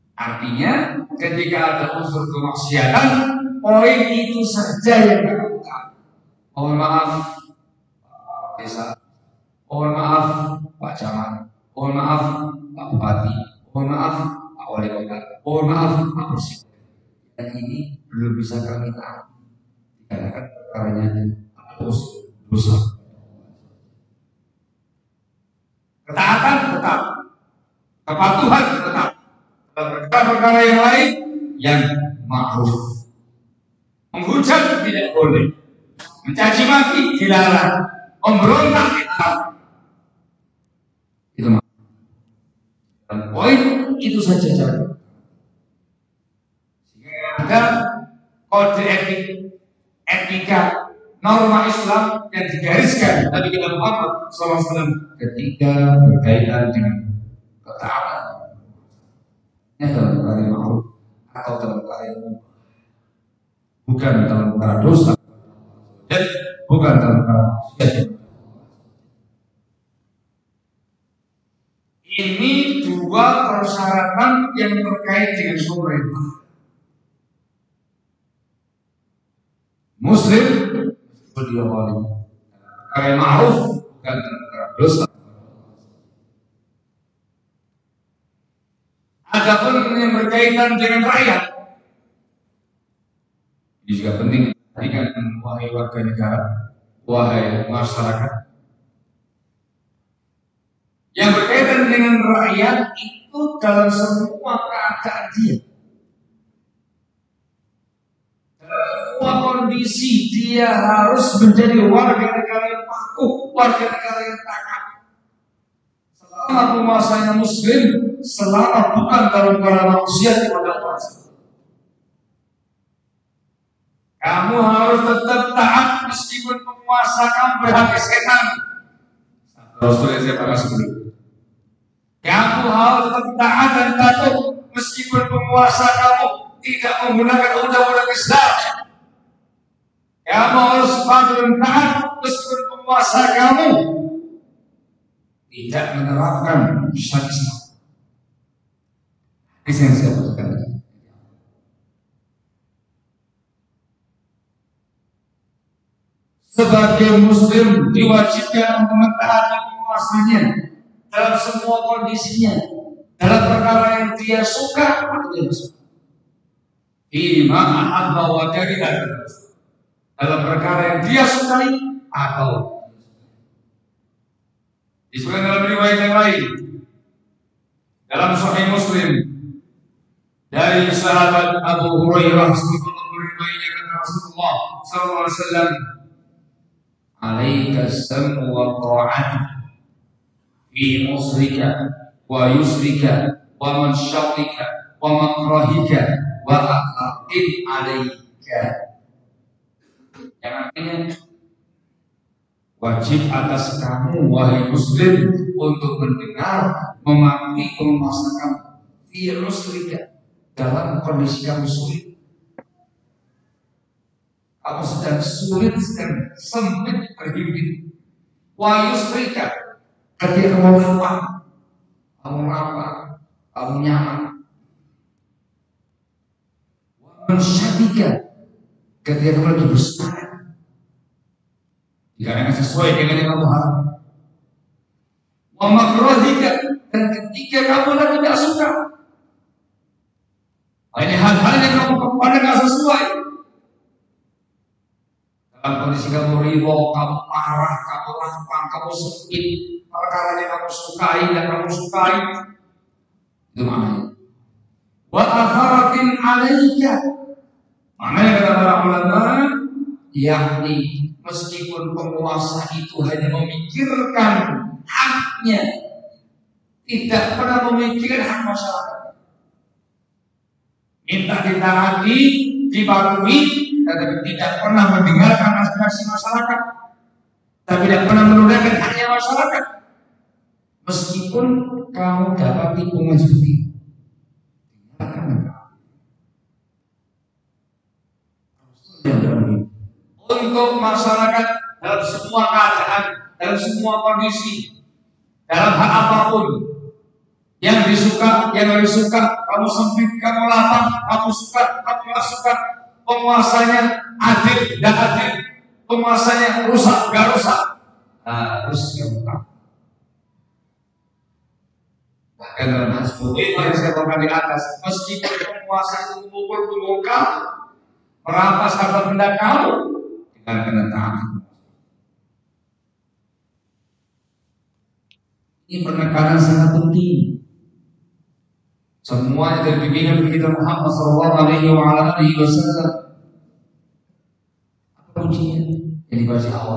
Artinya, ketika ada unsur kemaksiatan, poin itu saja yang kamu taati. Mohon maaf Pak Desa, mohon maaf Pak Camat, mohon maaf Pak Bupati, mohon maaf Pak Wali Kota, mohon maaf Pak Presiden. Dan ini belum bisa kami taati dikarenakan perkaranya dosa. Ketaatan tetap, kepatuhan tetap. Perkara-perkara yang lain yang ma'ruf. Menghujat tidak boleh, mencaci maki dilarang, memberontak dilarang. Itu dan poin itu saja cara. Ada kode etika, norma Islam yang digariskan Nabi kita Muhammad SAW ketika berkaitan dengan ketaatan. Ini dalam perkara yang ma'ruf atau dalam perkara yang mubah, bukan dalam perkara dosa, dan bukan dalam perkara maksiat. Ini dua persyaratan yang terkait dengan pemerintah. Muslim dia wali. Perkara yang ma'ruf bukan dalam perkara dosa. Adapun yang berkaitan dengan rakyat, ini juga penting diperhatikan, wahai warga negara, wahai masyarakat. Yang berkaitan dengan rakyat itu dalam semua keadaan dia, dalam semua kondisi dia harus menjadi warga negara yang patuh, warga negara yang taat. Selama penguasanya Muslim, selama bukan dalam perkara maksiat kepada Allah. Kamu harus tetap taat meskipun penguasa kamu berhati setan. Rasulullah siapa masuk? Kamu harus tetap taat dan patuh meskipun penguasa kamu tidak menggunakan undang-undang Islam. Kamu harus patuh dan taat meskipun penguasa kamu tidak menerapkan syariat Islam. Ini yang saya katakan. Sebagai Muslim diwajibkan untuk mentaati penguasanya dalam semua kondisinya, dalam perkara yang dia suka atau tidak suka. Ima ahabba wa kariha, dalam perkara yang dia sukai atau disebutkan dalam riwayat yang lain dalam Sahih Muslim dari sahabat Abu Hurairah radhiyallahu Rasulullah sallallahu alaihi wasallam, alaika as-sam'u wa ta'atu fi musrika wa yusrika wa mansyatika wa makrahika wa aqim alaika. Yang artinya wajib atas kamu wahai Muslim untuk mendengar, mematuhi penguasa kamu fi musrika, dalam kondisi kamu sulit. Kamu sedang sulit, sedang sempit berhimpit. Wa yusrika, ketika kamu lapang, kamu nyaman. Wa mansyatika, ketika kamu lagi bersemangat, dikarenakan sesuai dengan yang kamu harap. Wa makrahika, dan ketika kamu lagi tidak suka. Ini hal-hal yang kamu kepada tidak sesuai. Dalam kondisi kamu ridho, kamu marah, kamu lapang, kamu sempit, perkara yang kamu sukai dan kamu sukai, itu maknanya. Wa atharatin alaika, maknanya kata para ulama, yakni meskipun penguasa itu hanya memikirkan haknya, tidak pernah memikirkan hak masyarakat. Minta ditaati, dipatuhi, tetapi tidak pernah mendengarkan aspirasi masyarakat, tapi tidak pernah menunaikan haknya masyarakat. Meskipun kamu dapat tikungan seperti itu, untuk masyarakat dalam semua keadaan, dalam semua kondisi, dalam hal apapun, yang disuka, yang tidak disuka, kamu sempit, kamu lapang, kamu suka, kamu tidak suka, penguasanya adil, tidak adil, penguasanya rusak, gak rusak, harus diungkap. Bahkan dalam hadis yang saya bawakan di atas, meskipun penguasa itu memukul, membongkar, merampas harta benda kamu, dengan kena taat. Ini penekanan sangat penting. Semuanya dari bimbingan kita Muhammad sallallahu alaihi wasallam. Apa kuncinya? Yang dibaca awal.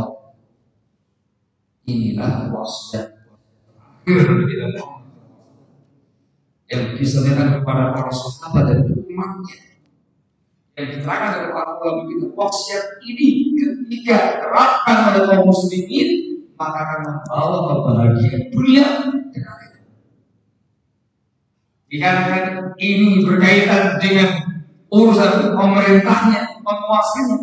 Inilah wasiat yang disampaikan kepada para sahabat dan umatnya. Yang diterangkan oleh para ulama kita, wasiat ini ketika terapkan oleh kaum muslimin, maka akan membawa kebahagiaan dunia dan akhirat. Dikarenakan ini berkaitan dengan urusan pemerintahnya, penguasanya,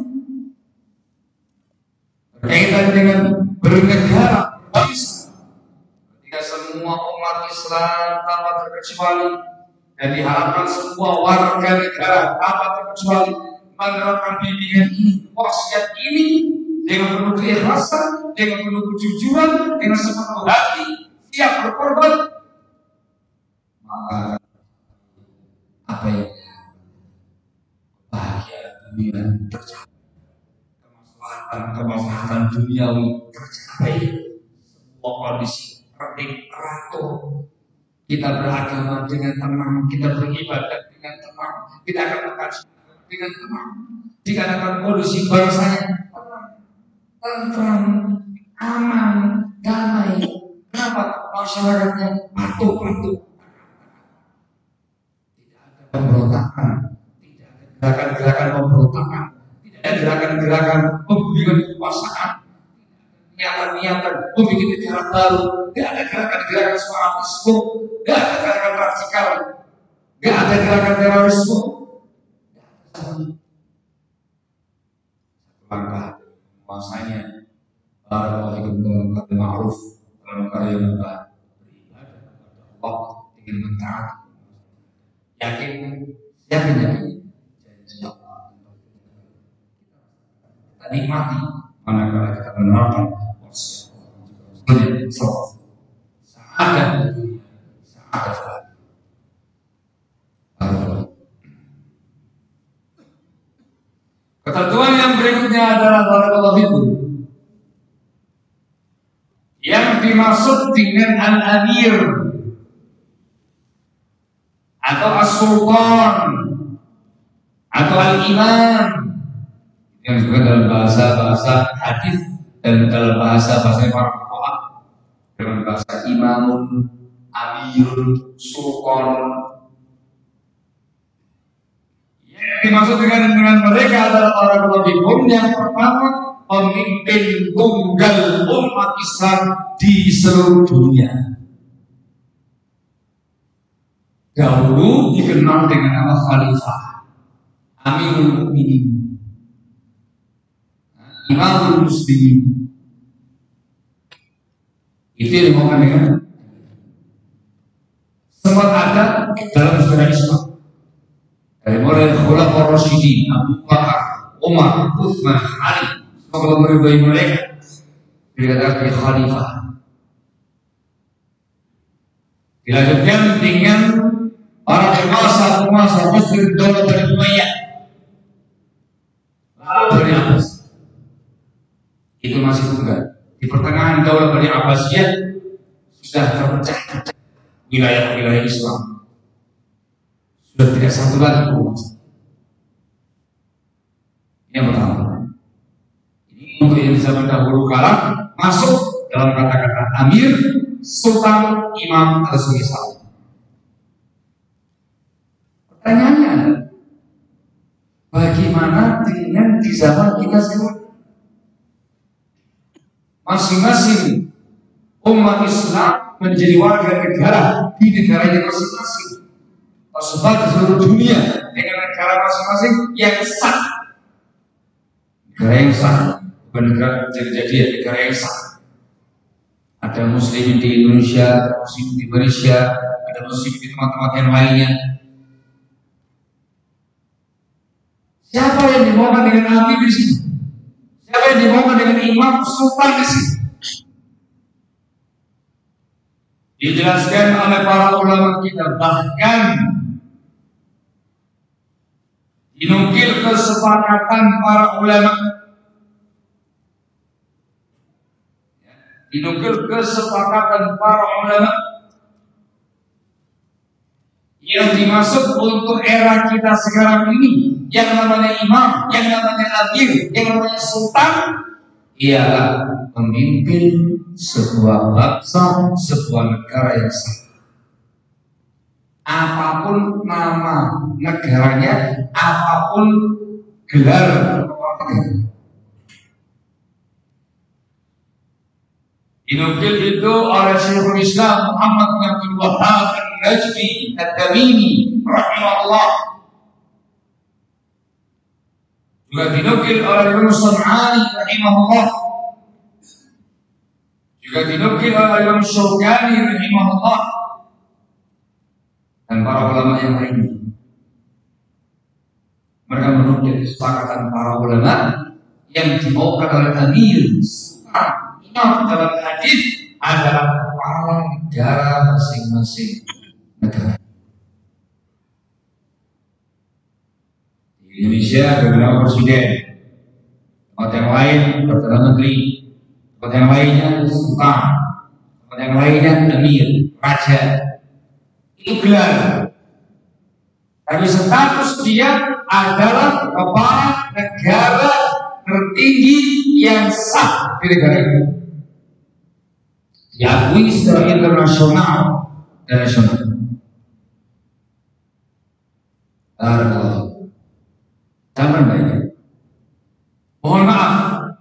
berkaitan dengan bernegara, berbangsa. Ketika semua umat Islam tanpa terkecuali dan diharapkan semua warga negara tanpa terkecuali menerapkan bimbingan ini, wasiat ini dengan penuh keikhlasan, dengan penuh kejujuran, dengan sepenuh hati, siap berkorban, maka apa yang bahagia dunia tercapai, kemaslahatan duniawi tercapai, semua kondisi tertib teratur, kita beragama dengan tenang, kita beribadah dengan tenang, kita akan mengkaji dengan tenang, dikarenakan kondisi bangsanya tenang, aman, damai. Kenapa? Masyarakatnya patuh. Tidak ada pemberontakan, tidak ada gerakan-gerakan pemberontakan, tidak ada gerakan-gerakan pembulian kekuasaan, niatan-niatan membuat negara baru, tidak ada gerakan-gerakan separatisme, tidak ada gerakan radikal, tidak ada gerakan terorisme. Langkah kuasanya barakallahu ma'ruf dalam karya beribadah kepada Allah dengan mentaati, yakin janji Allah kita nikmati manakala kita menerapkan wasiat sa'adat. Ketentuan yang berikutnya adalah barakallahu fikum, yang dimaksud dengan al-amir atau as-sultan atau al-imam yang disebut dalam bahasa hadis dan dalam bahasa para fuqaha dengan bahasa imamun, amirun, sultan. Yang dimaksud dengan mereka adalah barakallahu fikum yang pertama, pemimpin tunggal umat Islam di seluruh dunia. Dahulu dikenal dengan nama khalifah, amirul mukminin, imamul muslimin. Itu yang dimaksud dengan sempat ada dalam sejarah Islam dari mulai Khulafaur Rasyidin, Abu Bakar, Umar, Utsman, Ali, semoga meridhai mereka, dikatakan khalifah. Dilanjutkan dengan para penguasa muslim Daulah Bani Umayyah, lalu Bani Abbas. Itu masih tunggal. Di pertengahan Daulah Bani Abbasiyah sudah terpecah wilayah-wilayah Islam. Sudah tidak satu lagi penguasa. Ini yang pertama. Ini untuk yang zaman dahulu kala masuk dalam kata-kata amir, sultan, imam atau semisal. Pertanyaannya adalah, bagaimana dengan di zaman kita sekarang? Masing-masing umat Islam menjadi warga negara di negaranya masing-masing, tersebar di seluruh dunia dengan negara masing-masing yang sah. Negara yang sah, bukan negara jadi-jadian, negara yang sah. Ada muslim di Indonesia, ada muslim di Malaysia, ada muslim di tempat-tempat yang lainnya. Siapa yang dimaukan dengan amir di sini? Siapa yang dimaukan dengan imam sultan di sini? Dijelaskan oleh para ulama kita, bahkan dinukil kesepakatan para ulama, yang dimaksud untuk era kita sekarang ini, yang namanya imam, yang namanya amir, yang namanya sultan, ialah pemimpin sebuah bangsa, sebuah negara yang sah. Apapun nama negaranya, apapun gelar negaranya. Dinukil itu oleh Syekhul Islam Muhammad bin Abdul Wahhab An-Najmi At-Tamimi rahimahullah. Juga dinukil oleh Imam Sun'ani rahimahullah. Juga dinukil oleh Imam Syaukani rahimahullah dan para ulama yang lainnya. Mereka menukil kesepakatan para ulama yang dimaukan oleh Amir Imam dalam hadis adalah kepala negara masing-masing negara. Di Indonesia beberapa presiden, tempat yang lain perdana menteri, tempat yang lainnya sultan, tempat yang lainnya amir, raja. Itu gelar. Tapi status dia adalah kepala negara tertinggi yang sah di negara itu, diakui secara internasional dan nasional. Zaman banyak. Mohon maaf,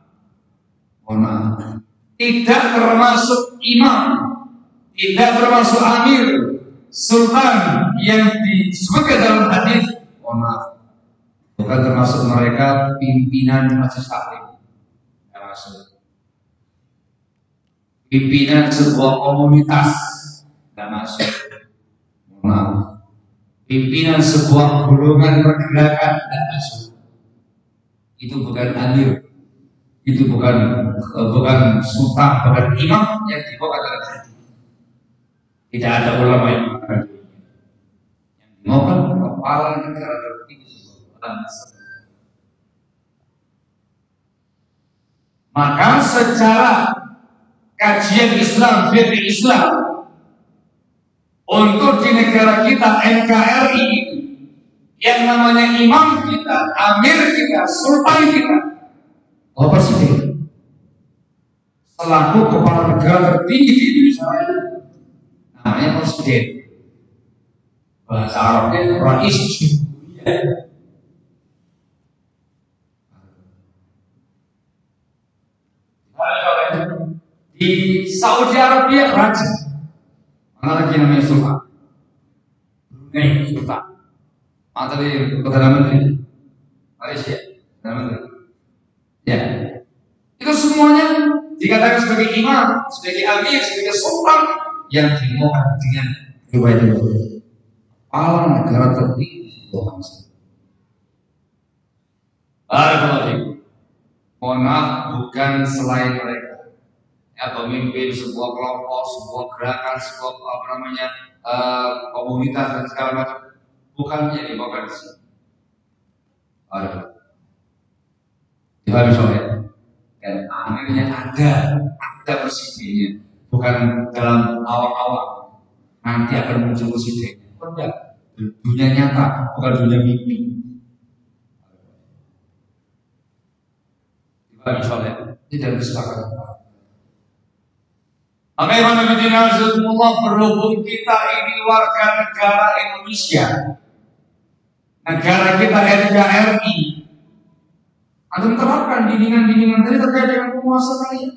tidak termasuk imam, tidak termasuk amir, sultan yang disebutkan dalam hadis. Mohon maaf, bukan termasuk mereka pimpinan majelis taklim, tidak masuk. Pimpinan sebuah komunitas, tidak masuk. Mohon maaf. Pimpinan sebuah golongan pergerakan, tidak masuk. Itu bukan amir, itu bukan sultan, bukan imam yang dibawa dalam hadis. Tidak ada ulama yang mengatakan yang dimaukan kepala negara tertinggi sebuah bangsa. Maka secara kajian Islam, fikih Islam, untuk di negara kita NKRI, yang namanya imam kita, amir kita, sultan kita, presiden, selaku kepala negara tertinggi di Indonesia, namanya presiden. Bahasa Arabnya rais. Di Saudi Arabia raja, mana lagi namanya sultan? Brunei sultan. Atau di perdana menteri Malaysia, perdana menteri. Ya, itu semuanya dikatakan sebagai imam, sebagai amir, sebagai sultan yang dimaukan dengan riwayat itu. Kepala negara tertinggi sebuah bangsa. Mohon maaf, bukan selain mereka. Ya, pemimpin sebuah kelompok, sebuah gerakan, sebuah komunitas dan segala macam. Bukan yang dibawakan di sini. Dipahami soalnya. Dan akhirnya ada presidennya. Bukan dalam awal-awal. Nanti akan muncul presidennya. Tidak. Dunia nyata, bukan dunia mimpi. Dipahami soalnya. Ini dalam kesepakatan. Berhubung kita ini warga negara Indonesia, negara kita NKRI, antum terapkan dindingan-dindingan tadi terkait dengan penguasa kalian.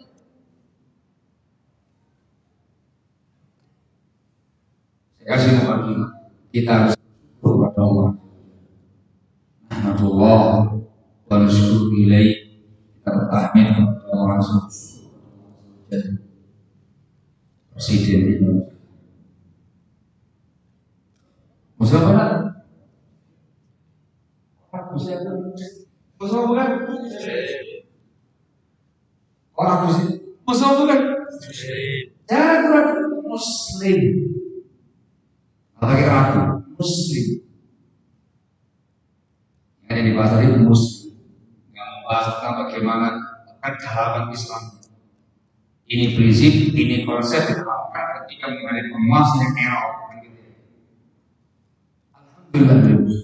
Saya kasih mukadimah, kita harus bersyukur kepada Allah. Alhamdulillah wa nasyukuru ilaihi, kita bertahmid kepada Allah langsung. Presiden itu Musawarah bukan Orang Muslim bukan? Jangan ragu, Muslim. Apalagi ragu, Muslim. Yang dibahas tadi Muslim. Yang membahas tentang bagaimana kedalaman Islam. Ini prinsip, ini konsep diterapkan ketika menghadapi emasnya error. Alhamdulillah.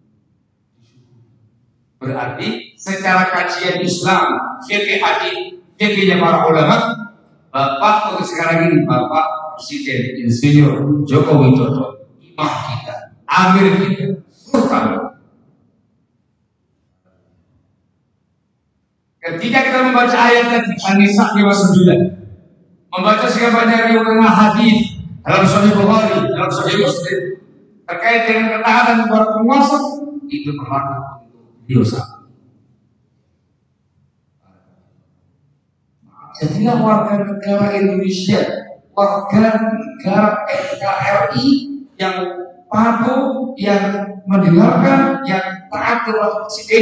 Berarti secara kajian Islam, fikih hadis, fikihnya para ulama, Bapak untuk sekarang ini Bapak Presiden Insinyur Joko Widodo, imam kita, amir kita, sultan. Ketika kita membaca ayat tadi An-Nisa 59, membaca sekian banyak riwayat hadis dalam Sahih Bukhari, dalam Sahih Muslim terkait dengan ketaatan para penguasa, itu berlaku dosa. Jadilah warga negara Indonesia, warga negara NKRI yang patuh, yang mendengarkan, yang taat kepada presiden.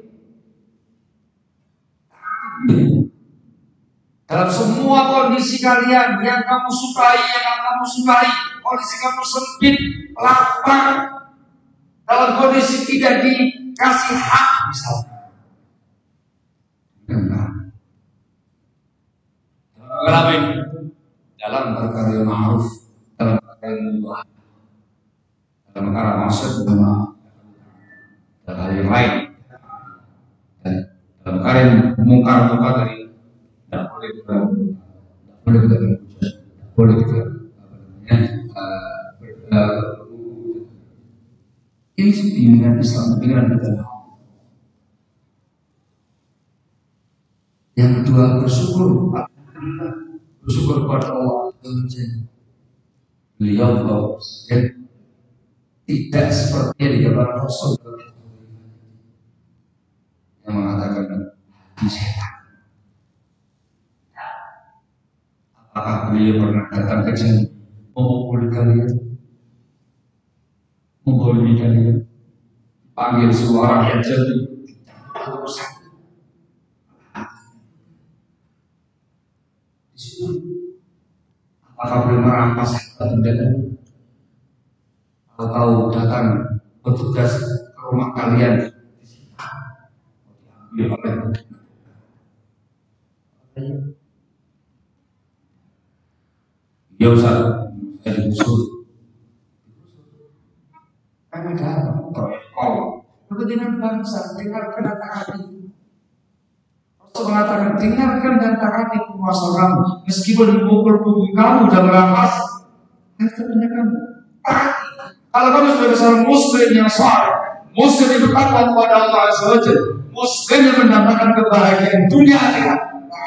Dalam semua kondisi kalian, yang kamu sukai, yang kamu sukai, kondisi kamu sempit, lapar, dalam kondisi tidak dikasih hak misalnya. Dalam perkara yang ma'ruf, dalam perkara yang mubah, dalam perkara maksud dalam hal yang lain, dan dalam perkara yang mungkar tadi tidak boleh kita boleh kita ini bimbingan Islam, bimbingan kita. Yang kedua, bersyukur kepada Allah. Beliau tidak seperti di zaman Rasul yang mengatakan hati setan. Apakah beliau pernah datang ke sini memukul kalian, membolimi kalian, panggil suara yang jadi rusak? Apakah boleh merampas benda atau datang petugas ke rumah kalian? Ya Ustaz, saya digusur. Kan ada proyek kepentingan bangsa, dengarkan dan taati. Rasul mengatakan, dengarkan dan taati penguasa kamu, meskipun dipukul kamu dan merampas, kepentingan kamu taati. Kalau kamu sudah seorang Muslim yang saleh, Muslim yang bertakwa kepada Allah Azza wa Jalla, Muslim yang mendapatkan kebahagiaan dunia akhirat.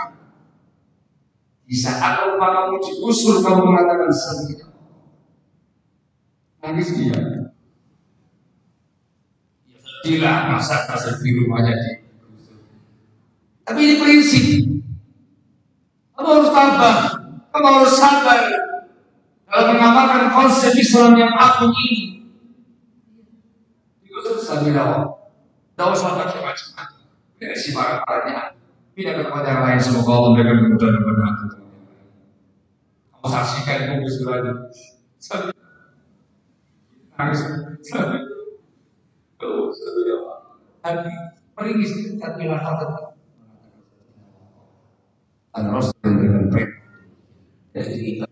Di saat kamu digusur, kamu mengatakan sedih, nangis dia. Gila, masa di rumahnya digusur. Tapi ini prinsip. Kamu harus tabah, kamu harus sabar dalam mengamalkan konsep Islam yang agung ini. Digusur sabilah, tidak usah macam-macam. Tidak sih parah-parahnya. Tidak kepada yang lain, semoga Allah memberikan kemudahan kepada antum. Kamu saksikan penggusuran. Nangis. Tapi meringis tapi lafaz tetap. Harus dengan baik. Jadi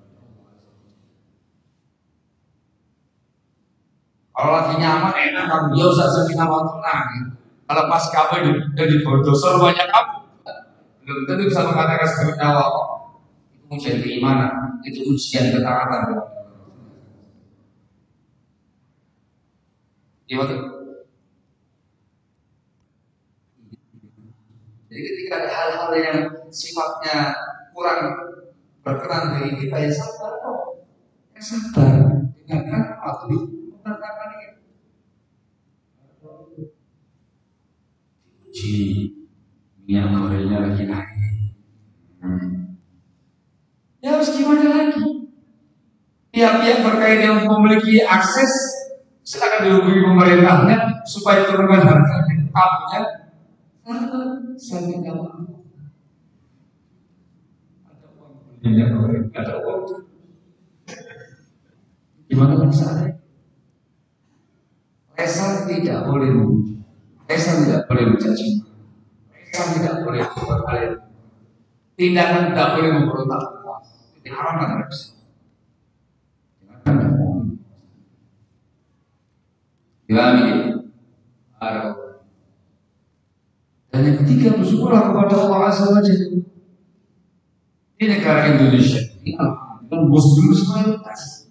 kalau lagi nyaman enak kamu dia usah sekitar waktu lagi. Kalau pas kamu jadi berdosor banyak kamu, belum tentu bisa mengatakan sebagai nyawa. Itu ujian keimanan, itu ujian ketaatan. Gimana? Jadi ketika ada hal-hal yang sifatnya kurang berkenan bagi kita, ya sabar kok. Ya sabar, dengarkan atau diperkatakan ini. Diuji, minyak gorengnya lagi naik. Ya harus gimana lagi? Pihak-pihak berkait yang memiliki akses, silakan dihubungi pemerintahnya supaya turunkan harga kamunya. Saya tidak mau. minyak goreng ada uang. Gimana rasanya? Lesan tidak boleh memuji, lesan tidak boleh mencaci, lesan tidak boleh berbuat hal yang tindakan tidak boleh memberontak. Ini haram kan harus. Gimana? Dan yang ketiga, bersyukurlah kepada Allah Azza wa Jalla. Di negara Indonesia ini Muslim mayoritas.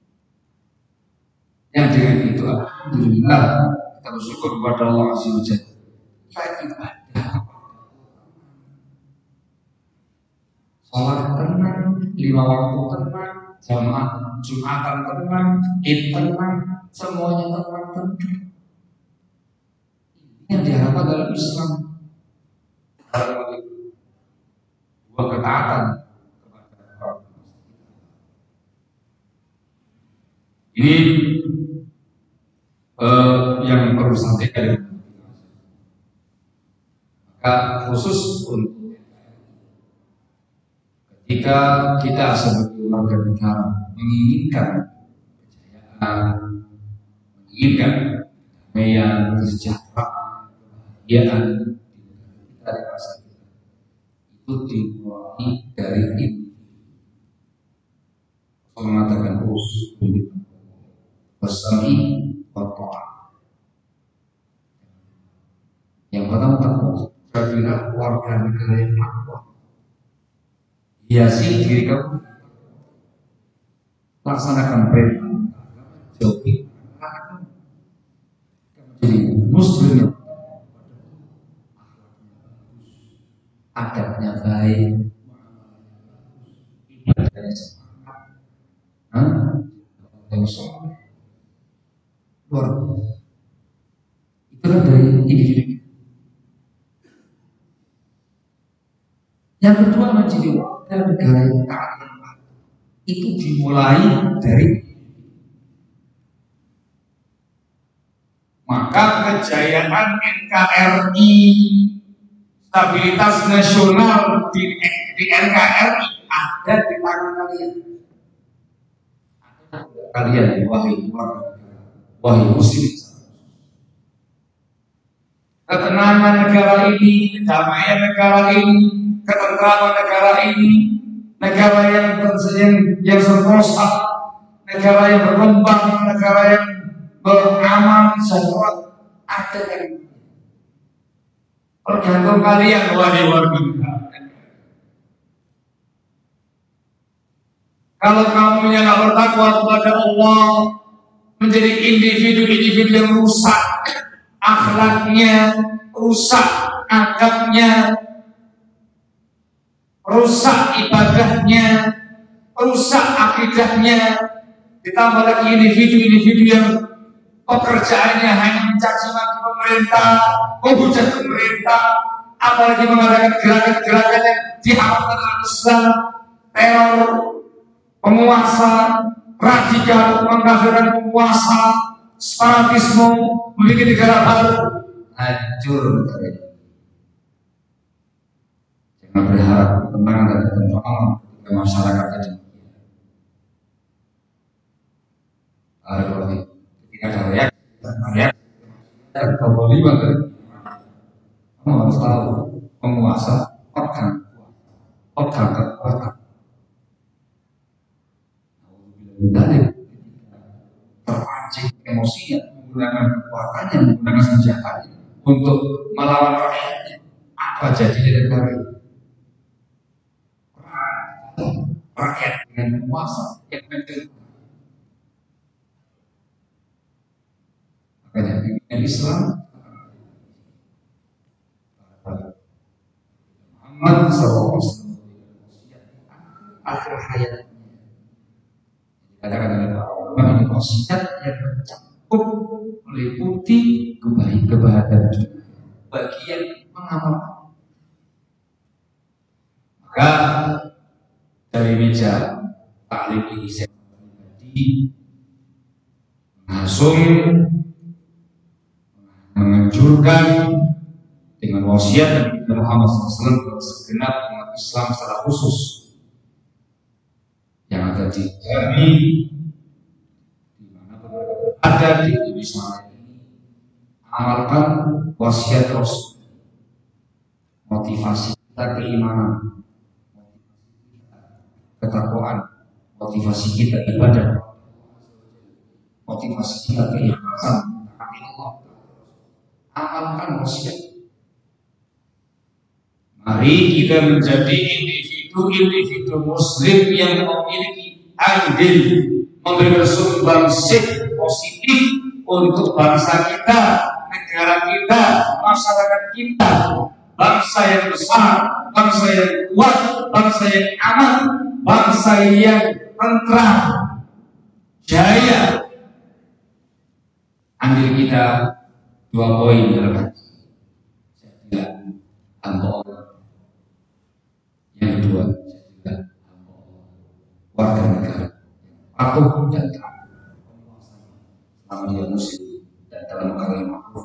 Yang dengan itu alhamdulillah kita bersyukur kepada Allah Azza wa Jalla. Kita ibadah, sholat tenang, 5 waktu tenang, jamaah Jumatan tenang, Id tenang, semuanya tenang. Yang diharapkan dalam Islam dua ketaatan kepada Allah. Ini yang perlu sampaikan. Maka khusus untuk ketika kita sebagai warga negara menginginkan kejayaan, menginginkan kedamaian, kesejahteraan, kebahagiaan kita di masa kita, itu dimulai dari ini. Rasul mengatakan bersami berdoa. Yang pertama takwa. Jadilah warga negara yang takwa. Hiasi diri kamu, laksanakan perintah, jauhi jadi muslim, adabnya baik, ibadahnya semangat, yang soleh, luar biasa. Itulah dari individu. Yang kedua, menjadi warga negara yang taat itu dimulai dari. Maka kejayaan NKRI, stabilitas nasional di NKRI ada di tangan kalian. Kalian, wahai warga negara, wahai muslim. Ketenangan negara ini, kedamaian negara ini, ketentraman negara ini, negara yang sentosa, negara yang berkembang, negara yang beraman, sejahtera, ada yang tergantung kalian, wahai warga negara. Kalau kamu yang tidak bertakwa kepada Allah, menjadi individu-individu yang rusak akhlaknya, rusak adabnya, rusak ibadahnya, rusak akidahnya, ditambah lagi individu-individu yang pekerjaannya hanya mencaci maki pemerintah, menghujat pemerintah, apalagi mengadakan gerakan-gerakan yang diharamkan dalam Islam, teror, penguasa, radikal, mengkafirkan penguasa, separatisme, membuat negara baru, hancur negara ini. Jangan berharap tenang dan ketentraman ketika masyarakatnya demikian. Ketika ada reaksi dan keboliman, kamu harus tahu penguasa organ kekuatan. Terpancing emosinya, menggunakan kekuatannya, menggunakan senjatanya untuk melawan rakyatnya. Apa jadinya negara ini? Rakyat dengan penguasa yang menentukan. Makanya dengan Islam Muhammad SAW akhir hayatnya katakan oleh para ulama ini wasiat yang mencakup meliputi kebahagiaan juga bagian mengamalkan. Maka dari meja taklim ini saya pribadi mengusung, menganjurkan dengan wasiat Nabi Muhammad SAW segenap umat Islam secara khusus berada di Jambi, di mana berada di Indonesia ini, amalkan wasiat Rasul, motivasi kita keimanan, ketakwaan, motivasi kita ibadah, motivasi kita keikhlasan karena Allah. Amalkan wasiat. Mari kita menjadi individu muslim yang memiliki andil, memberikan sumbangsih positif untuk bangsa kita, negara kita, masyarakat kita, bangsa yang besar, bangsa yang kuat, bangsa yang aman, bangsa yang tentram, jaya. Andil kita 2 poin dalam hati. Saya bilang hamba Allah. Yang kedua, saya bilang hamba Allah. Warga negara patuh dan taat selama dia muslim dan dalam kalimat makruh.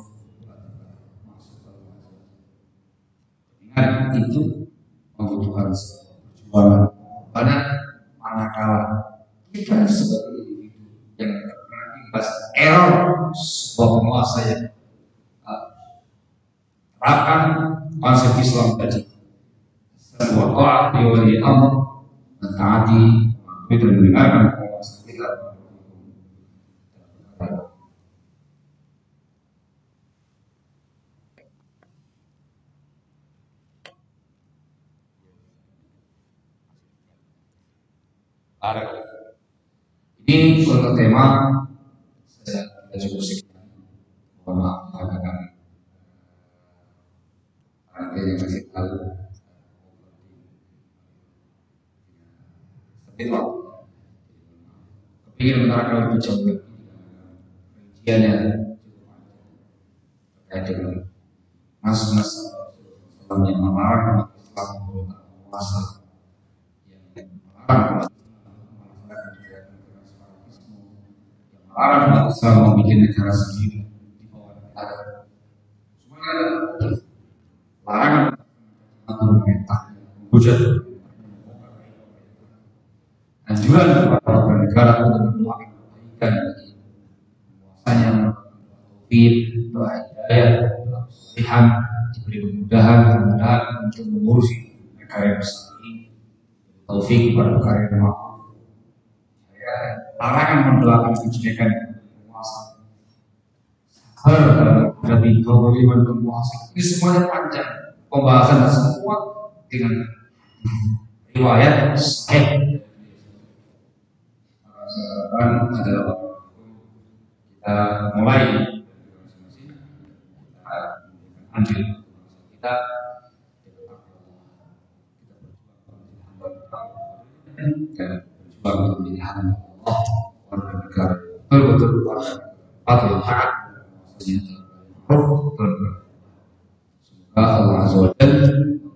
Ingat, itu membutuhkan perjuangan. Karena manakala kita sebagai individu yang berimbas error sebuah penguasa yang terapkan konsep Islam tadi, sebuah taat di Allah, mentaati dan mendengarkan penguasa kita. Ini suatu tema saya cukup sekian. Mohon maaf karena ada yang masih tahu. Itu kepingin menerangkan lebih jauh lagi rinciannya terkait dengan mas-mas yang melarang Islam puasa, yang melarang umat Islam membuat negara sendiri di bawah negara. Semuanya larangan pemerintah, hujat, anjuran kepada warga negara untuk mendoakan kebaikan bagi penguasanya, doa hidayah, kesulihan, diberi kemudahan untuk mengurusi negara yang besar ini, taufik kepada perkara yang mampu. Larangan mendoakan kejelekan penguasa, sabar dalam menghadapi kezaliman penguasa. Ini semuanya panjang pembahasan dan semua dengan riwayat sahih. Adalah kita mulai andil kita dan berjuang untuk menjadi hamba Allah, warga negara betul-betul patuh taat. Semoga Allah Azza wa Jalla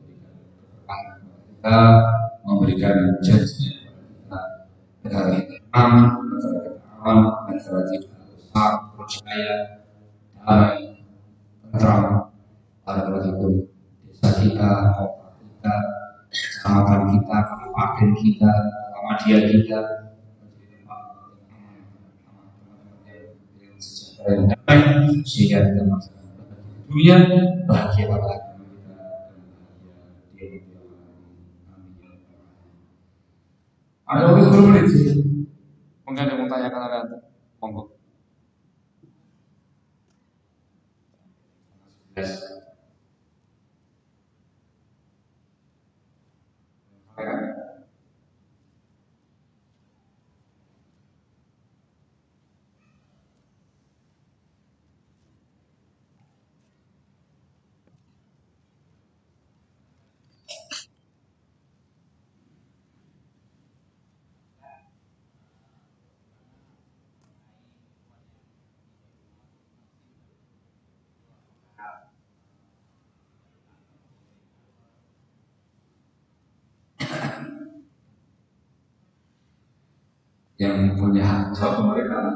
kita memberikan janji negara kita aman, negara kita aman, negara kita besar, percaya, damai, tentram. Barakallahu desa kita, kota kita, kecamatan kita, kabupaten kita, Muhammadiyah kita yang damai, sehingga kita masuk dunia bahagia pada ada waktu 10 menit. Mungkin ada yang tanyakan ada, monggo. Yang punya hak suatu mereka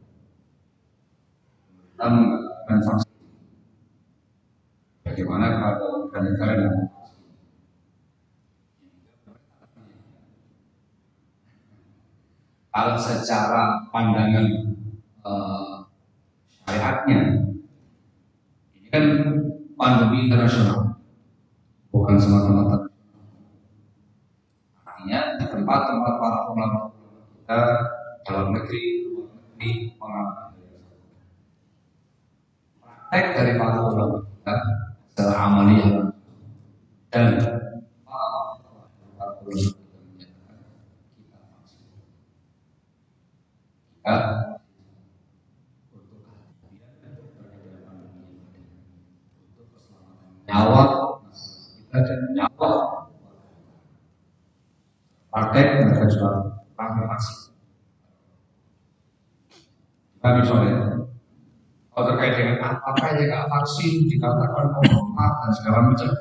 dan vaksin. Bagaimana kalau negara yang Kalau secara pandangan syariatnya, ini kan pandemi internasional, bukan semata-mata. Artinya di tempat-tempat para ulama kita dalam negeri, luar negeri mengambil praktek dari para ulama kita secara amaliyah dan para ulama kita nyawa kita dan nyawa praktek mereka juga pakai vaksin. Kita misalnya kalau terkait dengan apakah ya vaksin dikatakan hormat dan segala macam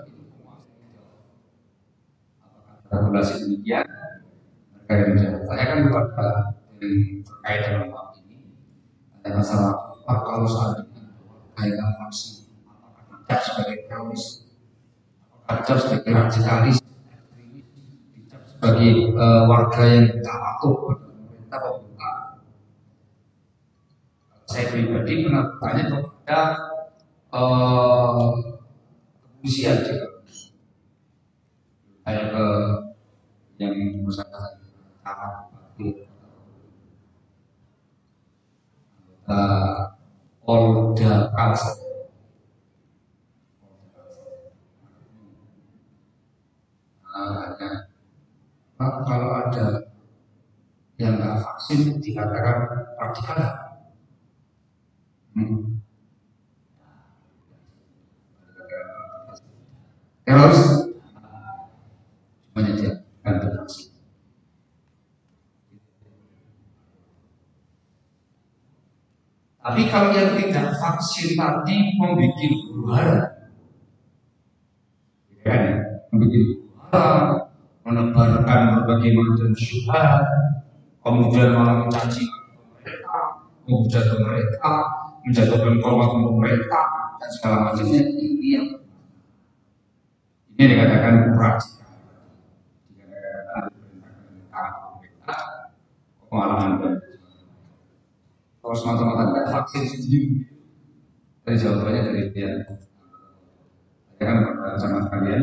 regulasi demikian mereka yang menjawab. Saya kan bukan terkait dengan hal ini ada masalah apa kalau saat ini kayak vaksin apakah dicap sebagai teroris, apakah dicap sebagai radikalis, dicap sebagai warga yang tak patuh pada pemerintah atau bukan. Saya pribadi menetapkannya kepada kepolisian juga. Saya ke yang bersangkutan Polda Kalsel. Kalau ada yang nggak vaksin dikatakan radikal. Teroris semuanya dia kan vaksin. Tapi kalau yang tidak vaksin tadi membuat huru-hara, kan? Membuat huru-hara, menebarkan berbagai macam syubhat, kemudian malah mencaci mereka, menghujat mereka, menjatuhkan hormat mereka dan segala macamnya ini yang ini dikatakan radikal. Pengalaman kalau semata-mata tidak vaksin sendiri dari jawabannya dari dia saya kan sama kalian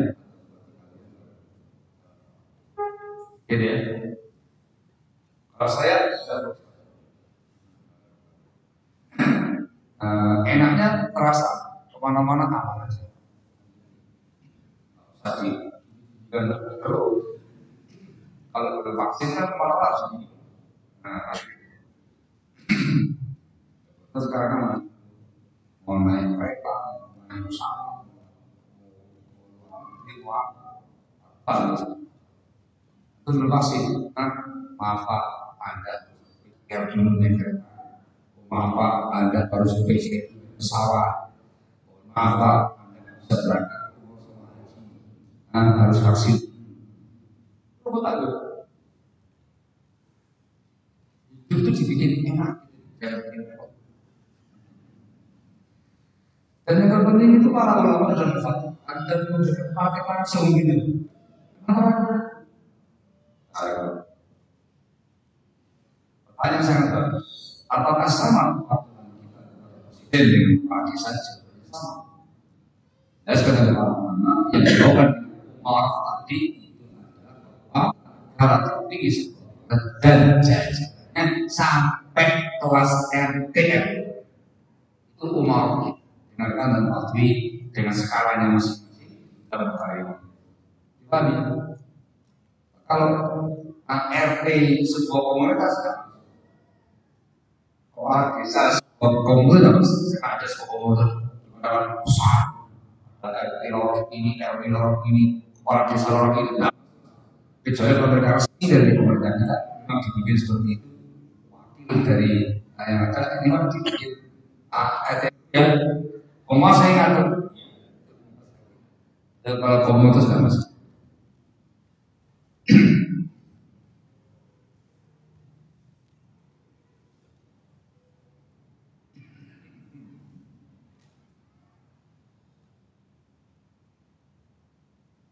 gitu ya. Kalau saya enaknya terasa kemana-mana aman aja tapi dan kalau udah vaksin kan kemana-mana harus terus sekarang kan mau naik kereta, naik pesawat, itu belum vaksin. Nah, maaf Pak, Anda yang dulu naik kereta. Maaf Pak, Anda harus PC pesawat. Maaf Pak, Anda bisa berangkat. Harus vaksin. Itu tak itu dibikin enak. Dan yang terpenting itu para ulama dalam fatwa dan memberikan pakai langsung gitu. Pertanyaan sangat bagus. Apakah sama presiden dengan Pak saja? Sama. Dan sekarang ulama yang dilakukan orang tadi harap tinggi dan jajannya sampai kelas RTM itu umar dengarkan dan patuhi dengan skalanya masing-masing dalam karya. Dipahami? Kalau RT sebuah komunitas kan, kalau desa sebuah komunitas ada sebuah komunitas dengan besar, ada RT lorong ini, RW lorong ini, kepala desa lorong ini, kecuali kalau mereka resmi dari pemerintah kita memang dibikin seperti itu. Wakil dari yang ada ini memang dibikin RT yang saya ngatur. Dan kalau komunitas nggak masuk.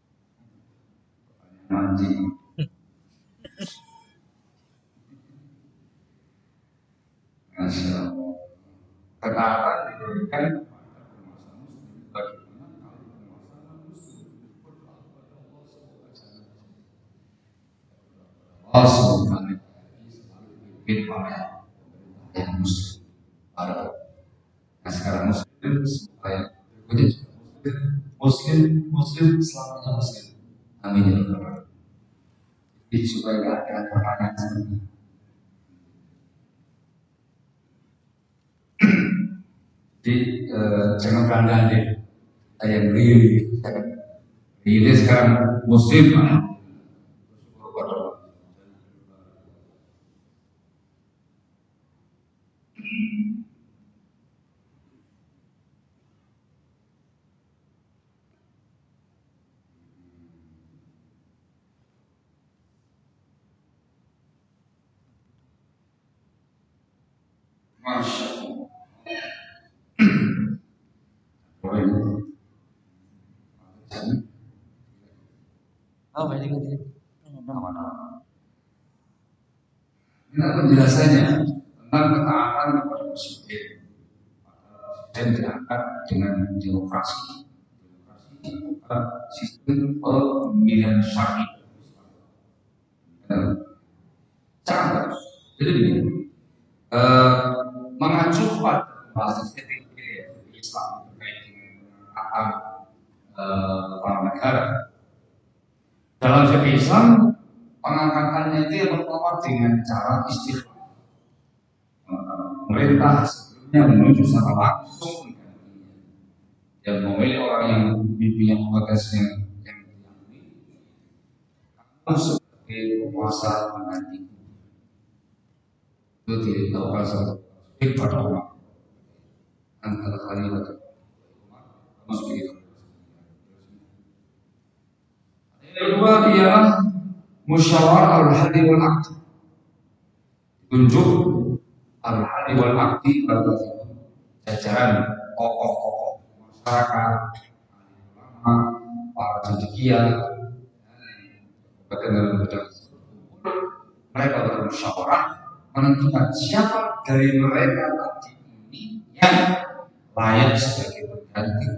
Mancing. ketaatan diberikan kepada penguasa muslim. Bagaimana kalau penguasa muslim berdoa kepada Allah semoga jangan Allah semoga selalu dipimpin oleh yang muslim. Nah sekarang muslim supaya muslim selamanya muslim. Amin ya rabbal. Jadi supaya ada pertanyaan. Jadi jangan berandai deh, yang real sekarang muslim Masya Allah. Oh, ini penjelasannya tentang ketaatan kepada presiden. Presiden diangkat dengan demokrasi, sistem pemilihan syar'i. Cara jadi begini, mengacu pada bahasa Islam terkait dengan ketaatan kepala negara. Dalam fikih Islam, pengangkatannya itu yang pertama dengan cara istighfar. Pemerintah sebelumnya menuju secara langsung menggantinya. Dan memilih orang yang mimpinya mengatas yang diakui. Kamu sebagai penguasa mengganti. Itu dilakukan sebagai pada orang. Antara kalimat masuk itu. Yang kedua ialah musyawarah al-hadi wal aqdi. Tunjuk al-hadi wal aqdi pada jajaran tokoh-tokoh masyarakat, para cendekia, dalam bidang mereka bermusyawarah menentukan siapa dari mereka tadi ini yang layak sebagai pengganti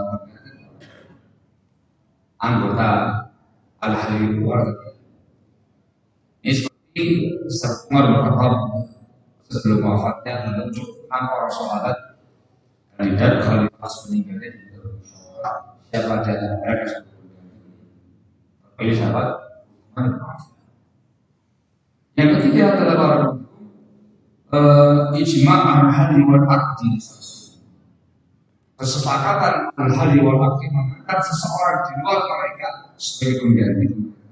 anggota al-hadi wal aqdi. Ini seperti Umar bin Khattab sebelum wafatnya menunjuk 6 orang sahabat kandidat khalifah meninggalnya di musyawarah siapa di antara mereka pilih sahabat Umar bin Khattab. Yang ketiga adalah ijma' al-hadi wal aqdi, kesepakatan al-hadi wal aqdi mengangkat seseorang di luar mereka sebagai pengganti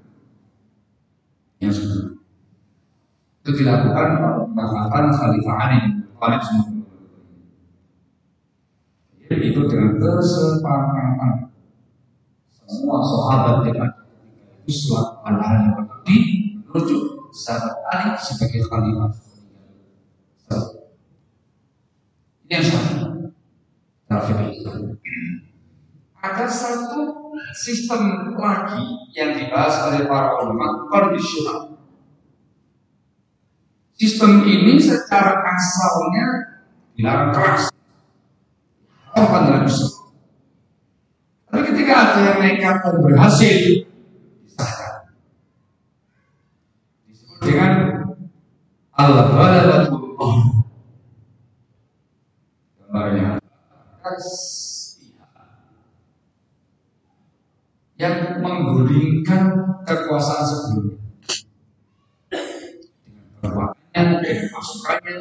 yang sudah itu dilakukan pengangkatan Khalifah Ali Khalid itu dengan kesepakatan semua sahabat yang ada itu selalu al-hadi wal aqdi menuju sahabat Ali sebagai Khalifah. Ini yang satu. Ada satu sistem lagi yang dibahas oleh para ulama kondisional. Sistem ini secara asalnya dilarang keras, bukan dalam Islam. Tapi ketika ada yang nekat dan berhasil, disahkan. Disebut dengan al-ghalabatullah. Gambarnya yang menggulingkan kekuasaan sebelumnya dengan perbuatannya dan masukannya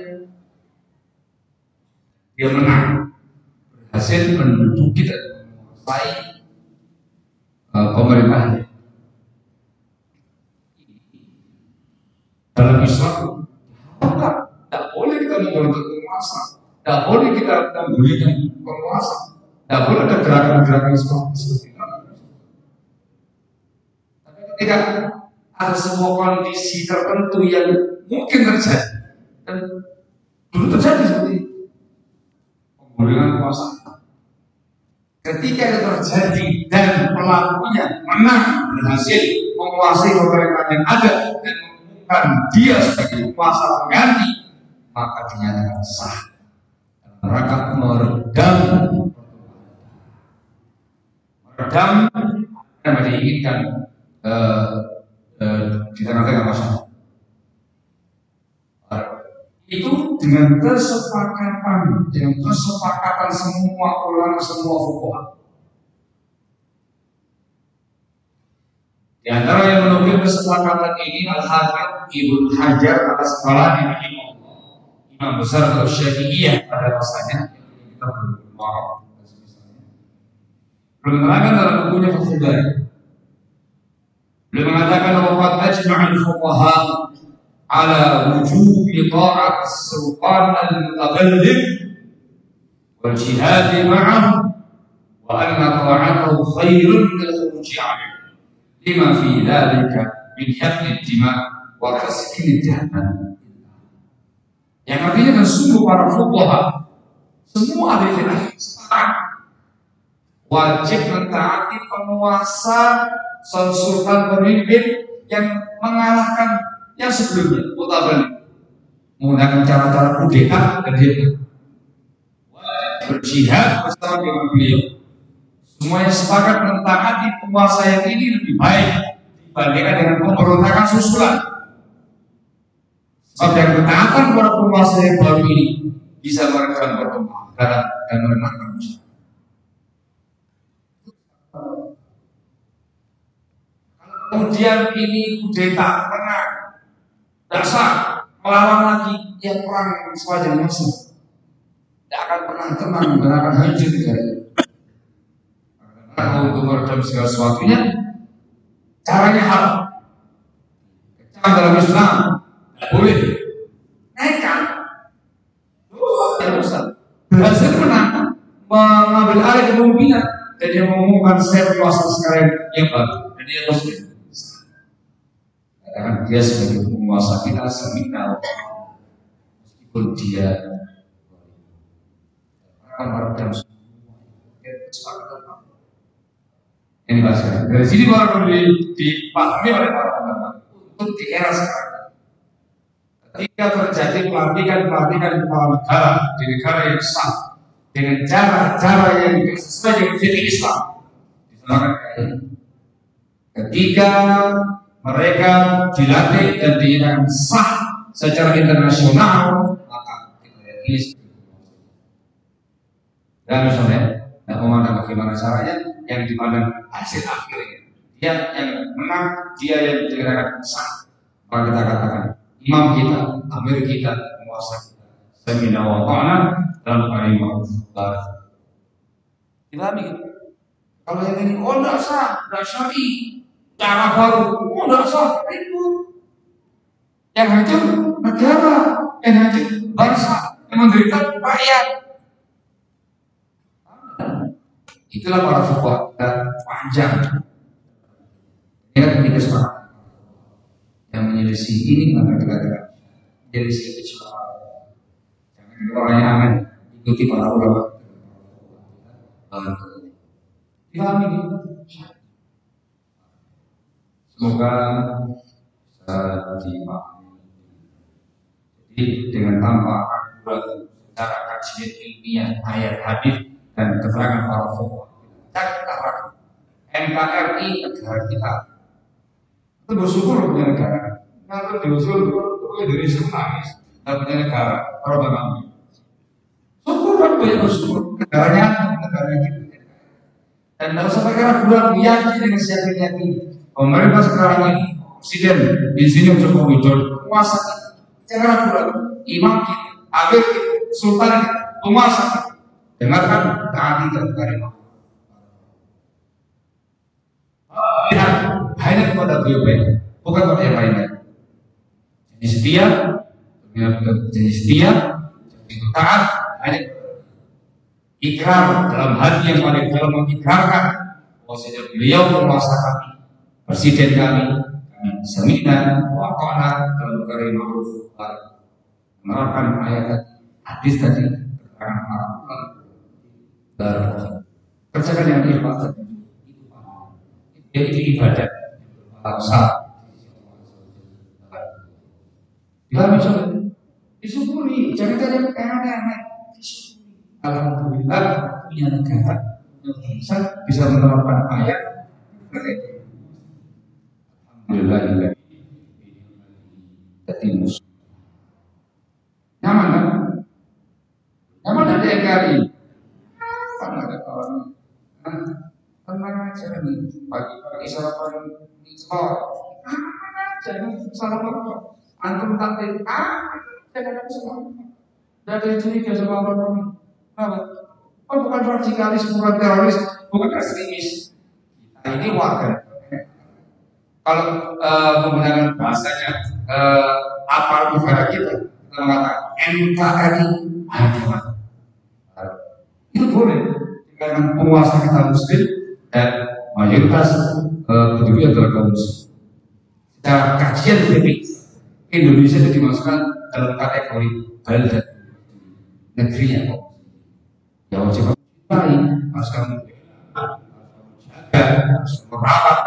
dia menang, berhasil menduduki dan menguasai pemerintahnya. Dalam Islam tidak boleh kita membentuk penguasa, tidak boleh kita menggulingkan penguasa, tidak boleh ada gerakan-gerakan seperti itu. Ketika ada sebuah kondisi tertentu yang mungkin terjadi dan dulu terjadi seperti itu, penggulingan kuasa. Ketika itu terjadi dan pelakunya menang, berhasil menguasai pemerintahan yang ada dan mengumumkan dia sebagai kuasa pengganti, maka dinyatakan sah dalam rangka meredam yang diinginkan di tengah-tengah masyarakat. Itu dengan kesepakatan semua ulama, semua fuqaha. Di antara yang menukil kesepakatan ini Al-Hafidz Ibnu Hajar Al-Asqalani rahimahullah, imam besar Syafi'iyah pada masanya, kita belum menerangkan dalam bukunya Fathul Bari. Beliau mengatakan bahwa ajma'al fuqaha ala wujubi ta'at as-sultan al-mutaballigh wal jihad ma'ahu wa anna ta'atahu khairun min al-khuruj 'alayhi lima fi dhalika min haqq ad-dima' wa taskin ad-dahman. Yang artinya dan sungguh para fuqaha semua ahli fikih sepakat wajib mentaati penguasa sultan pemimpin yang mengalahkan yang sebelumnya mutabalik, menggunakan cara-cara kudeta dan dia berjihad bersama dengan beliau. Semuanya sepakat mentaati penguasa yang ini lebih baik dibandingkan dengan pemberontakan susulan. Sebab yang ketaatan kepada penguasa yang baru ini bisa meredam perkembangan dan menenangkan masyarakat. Kemudian ini kudeta menang, dasar melawan lagi, yang perang sepanjang masa tidak akan pernah tenang dan akan hancur negara ini. Karena untuk meredam segala sesuatunya caranya halal. Kecam dalam Islam tidak boleh. Nekat berhasil menang, mengambil alih kepemimpinan dan dia mengumumkan saya penguasa sekarang yang baru dan dia muslim. Karena dia sebagai penguasa kita seminal, meskipun dia akan meredam semua ini bahasa. Dari sini baru dipahami oleh para ulama untuk di era sekarang. Ketika terjadi pelantikan kepala negara di negara yang sah dengan cara-cara yang sesuai dengan fikih Islam, ketika mereka dilatih dan dinyatakan sah secara internasional, maka kita yakini dan misalnya tidak memandang bagaimana caranya, yang dipandang hasil akhirnya. Dia yang menang, dia yang dikatakan sah. Maka kita katakan imam kita, amir kita, penguasa kita, sami'na wa ta'na dalam kalimat Islami. Kalau yang ini tidak sah, tidak syar'i, cara baru, tidak sah, ribut. Yang hancur negara, yang hancur bangsa, yang menderita rakyat. Itulah para fuqaha panjang. Ingat kita sepakat yang menyelisih ini maka dikatakan menyelisih itu sepakat. Jangan orang yang aneh ikuti para ulama. Dipahami. Semoga bisa dipahami. Jadi dengan tanpa ragu secara kajian ilmiah ayat hadis dan keterangan para fuqaha, kita ragu NKRI negara kita. Itu bersyukur punya negara. Kalau diusul itu dari nangis dan punya negara. Kalau bagaimana? Syukur kan banyak bersyukur negaranya kita. Dan tidak usah pakai ragu-ragu, yakin dengan siapa yakin. Pemerintah sekarang ini, Presiden Insinyur Joko Widodo, penguasa kita, jangan ragu-ragu. Imam kita, amir kita, sultan kita, penguasa kita. Dengarkan taati dan karimah. Hanya kepada beliau baik, bukan kepada yang lainnya. Jadi setia, taat, hanya ikrar dalam hati yang paling dalam mengikrarkan bahwasanya beliau penguasa kami, presiden kami sami'na wa ata'na dalam perkara ma'ruf menerapkan ayat hadis tadi kerjakan yang ikhlas itu ibadah salah. Bila misalnya disyukuri, jangan tanya aneh-aneh, disyukuri. Alhamdulillah punya negara, punya bangsa bisa menerapkan ayat. Alhamdulillah jadi musuh. Nyaman kan? Nyaman ada yang kali. Kan ada kawan. Tenang aja nih. Pagi-pagi sarapan di sekolah. Jangan salah apa. Antum takdir. Jangan salah. Tidak ada yang curiga sama orang. Oh, bukan radikalis, bukan teroris, bukan ekstremis. Kita ini warga. Kalau menggunakan bahasanya aparat negara kita mengatakan NKRI hadiah. Itu boleh dengan penguasa kita muslim dan mayoritas penduduknya adalah kaum muslim. Secara kajian fikih Indonesia itu dimasukkan dalam kategori balad negerinya kok. Ya wajib baik, harus kamu jaga, harus merawat.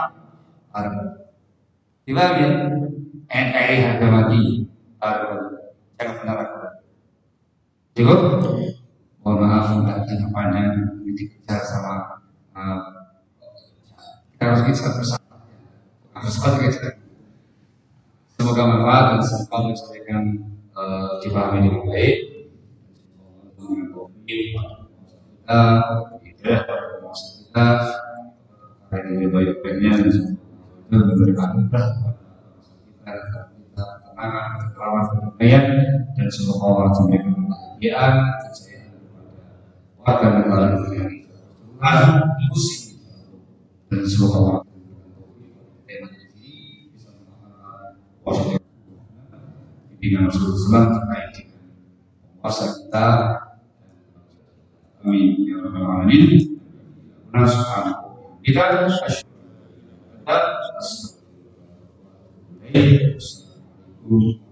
Dibahas ya, NKRI harga mati, jangan pernah lakukan. Cukup. Mohon maaf untuk panjang dikejar sama kita harus kita bersama. Semoga manfaat dan sempat disampaikan dipahami dengan baik. Kita ini baik-baiknya dan memberikan kita tenangan, keterangan, kedamaian dan semoga Allah memberikan kebahagiaan, kejayaan warga negara yang muslim dan semoga Allah dengan Rasulullah terkait dengan puasa kita. Amin ya rabbal alamin. Kita asyhadu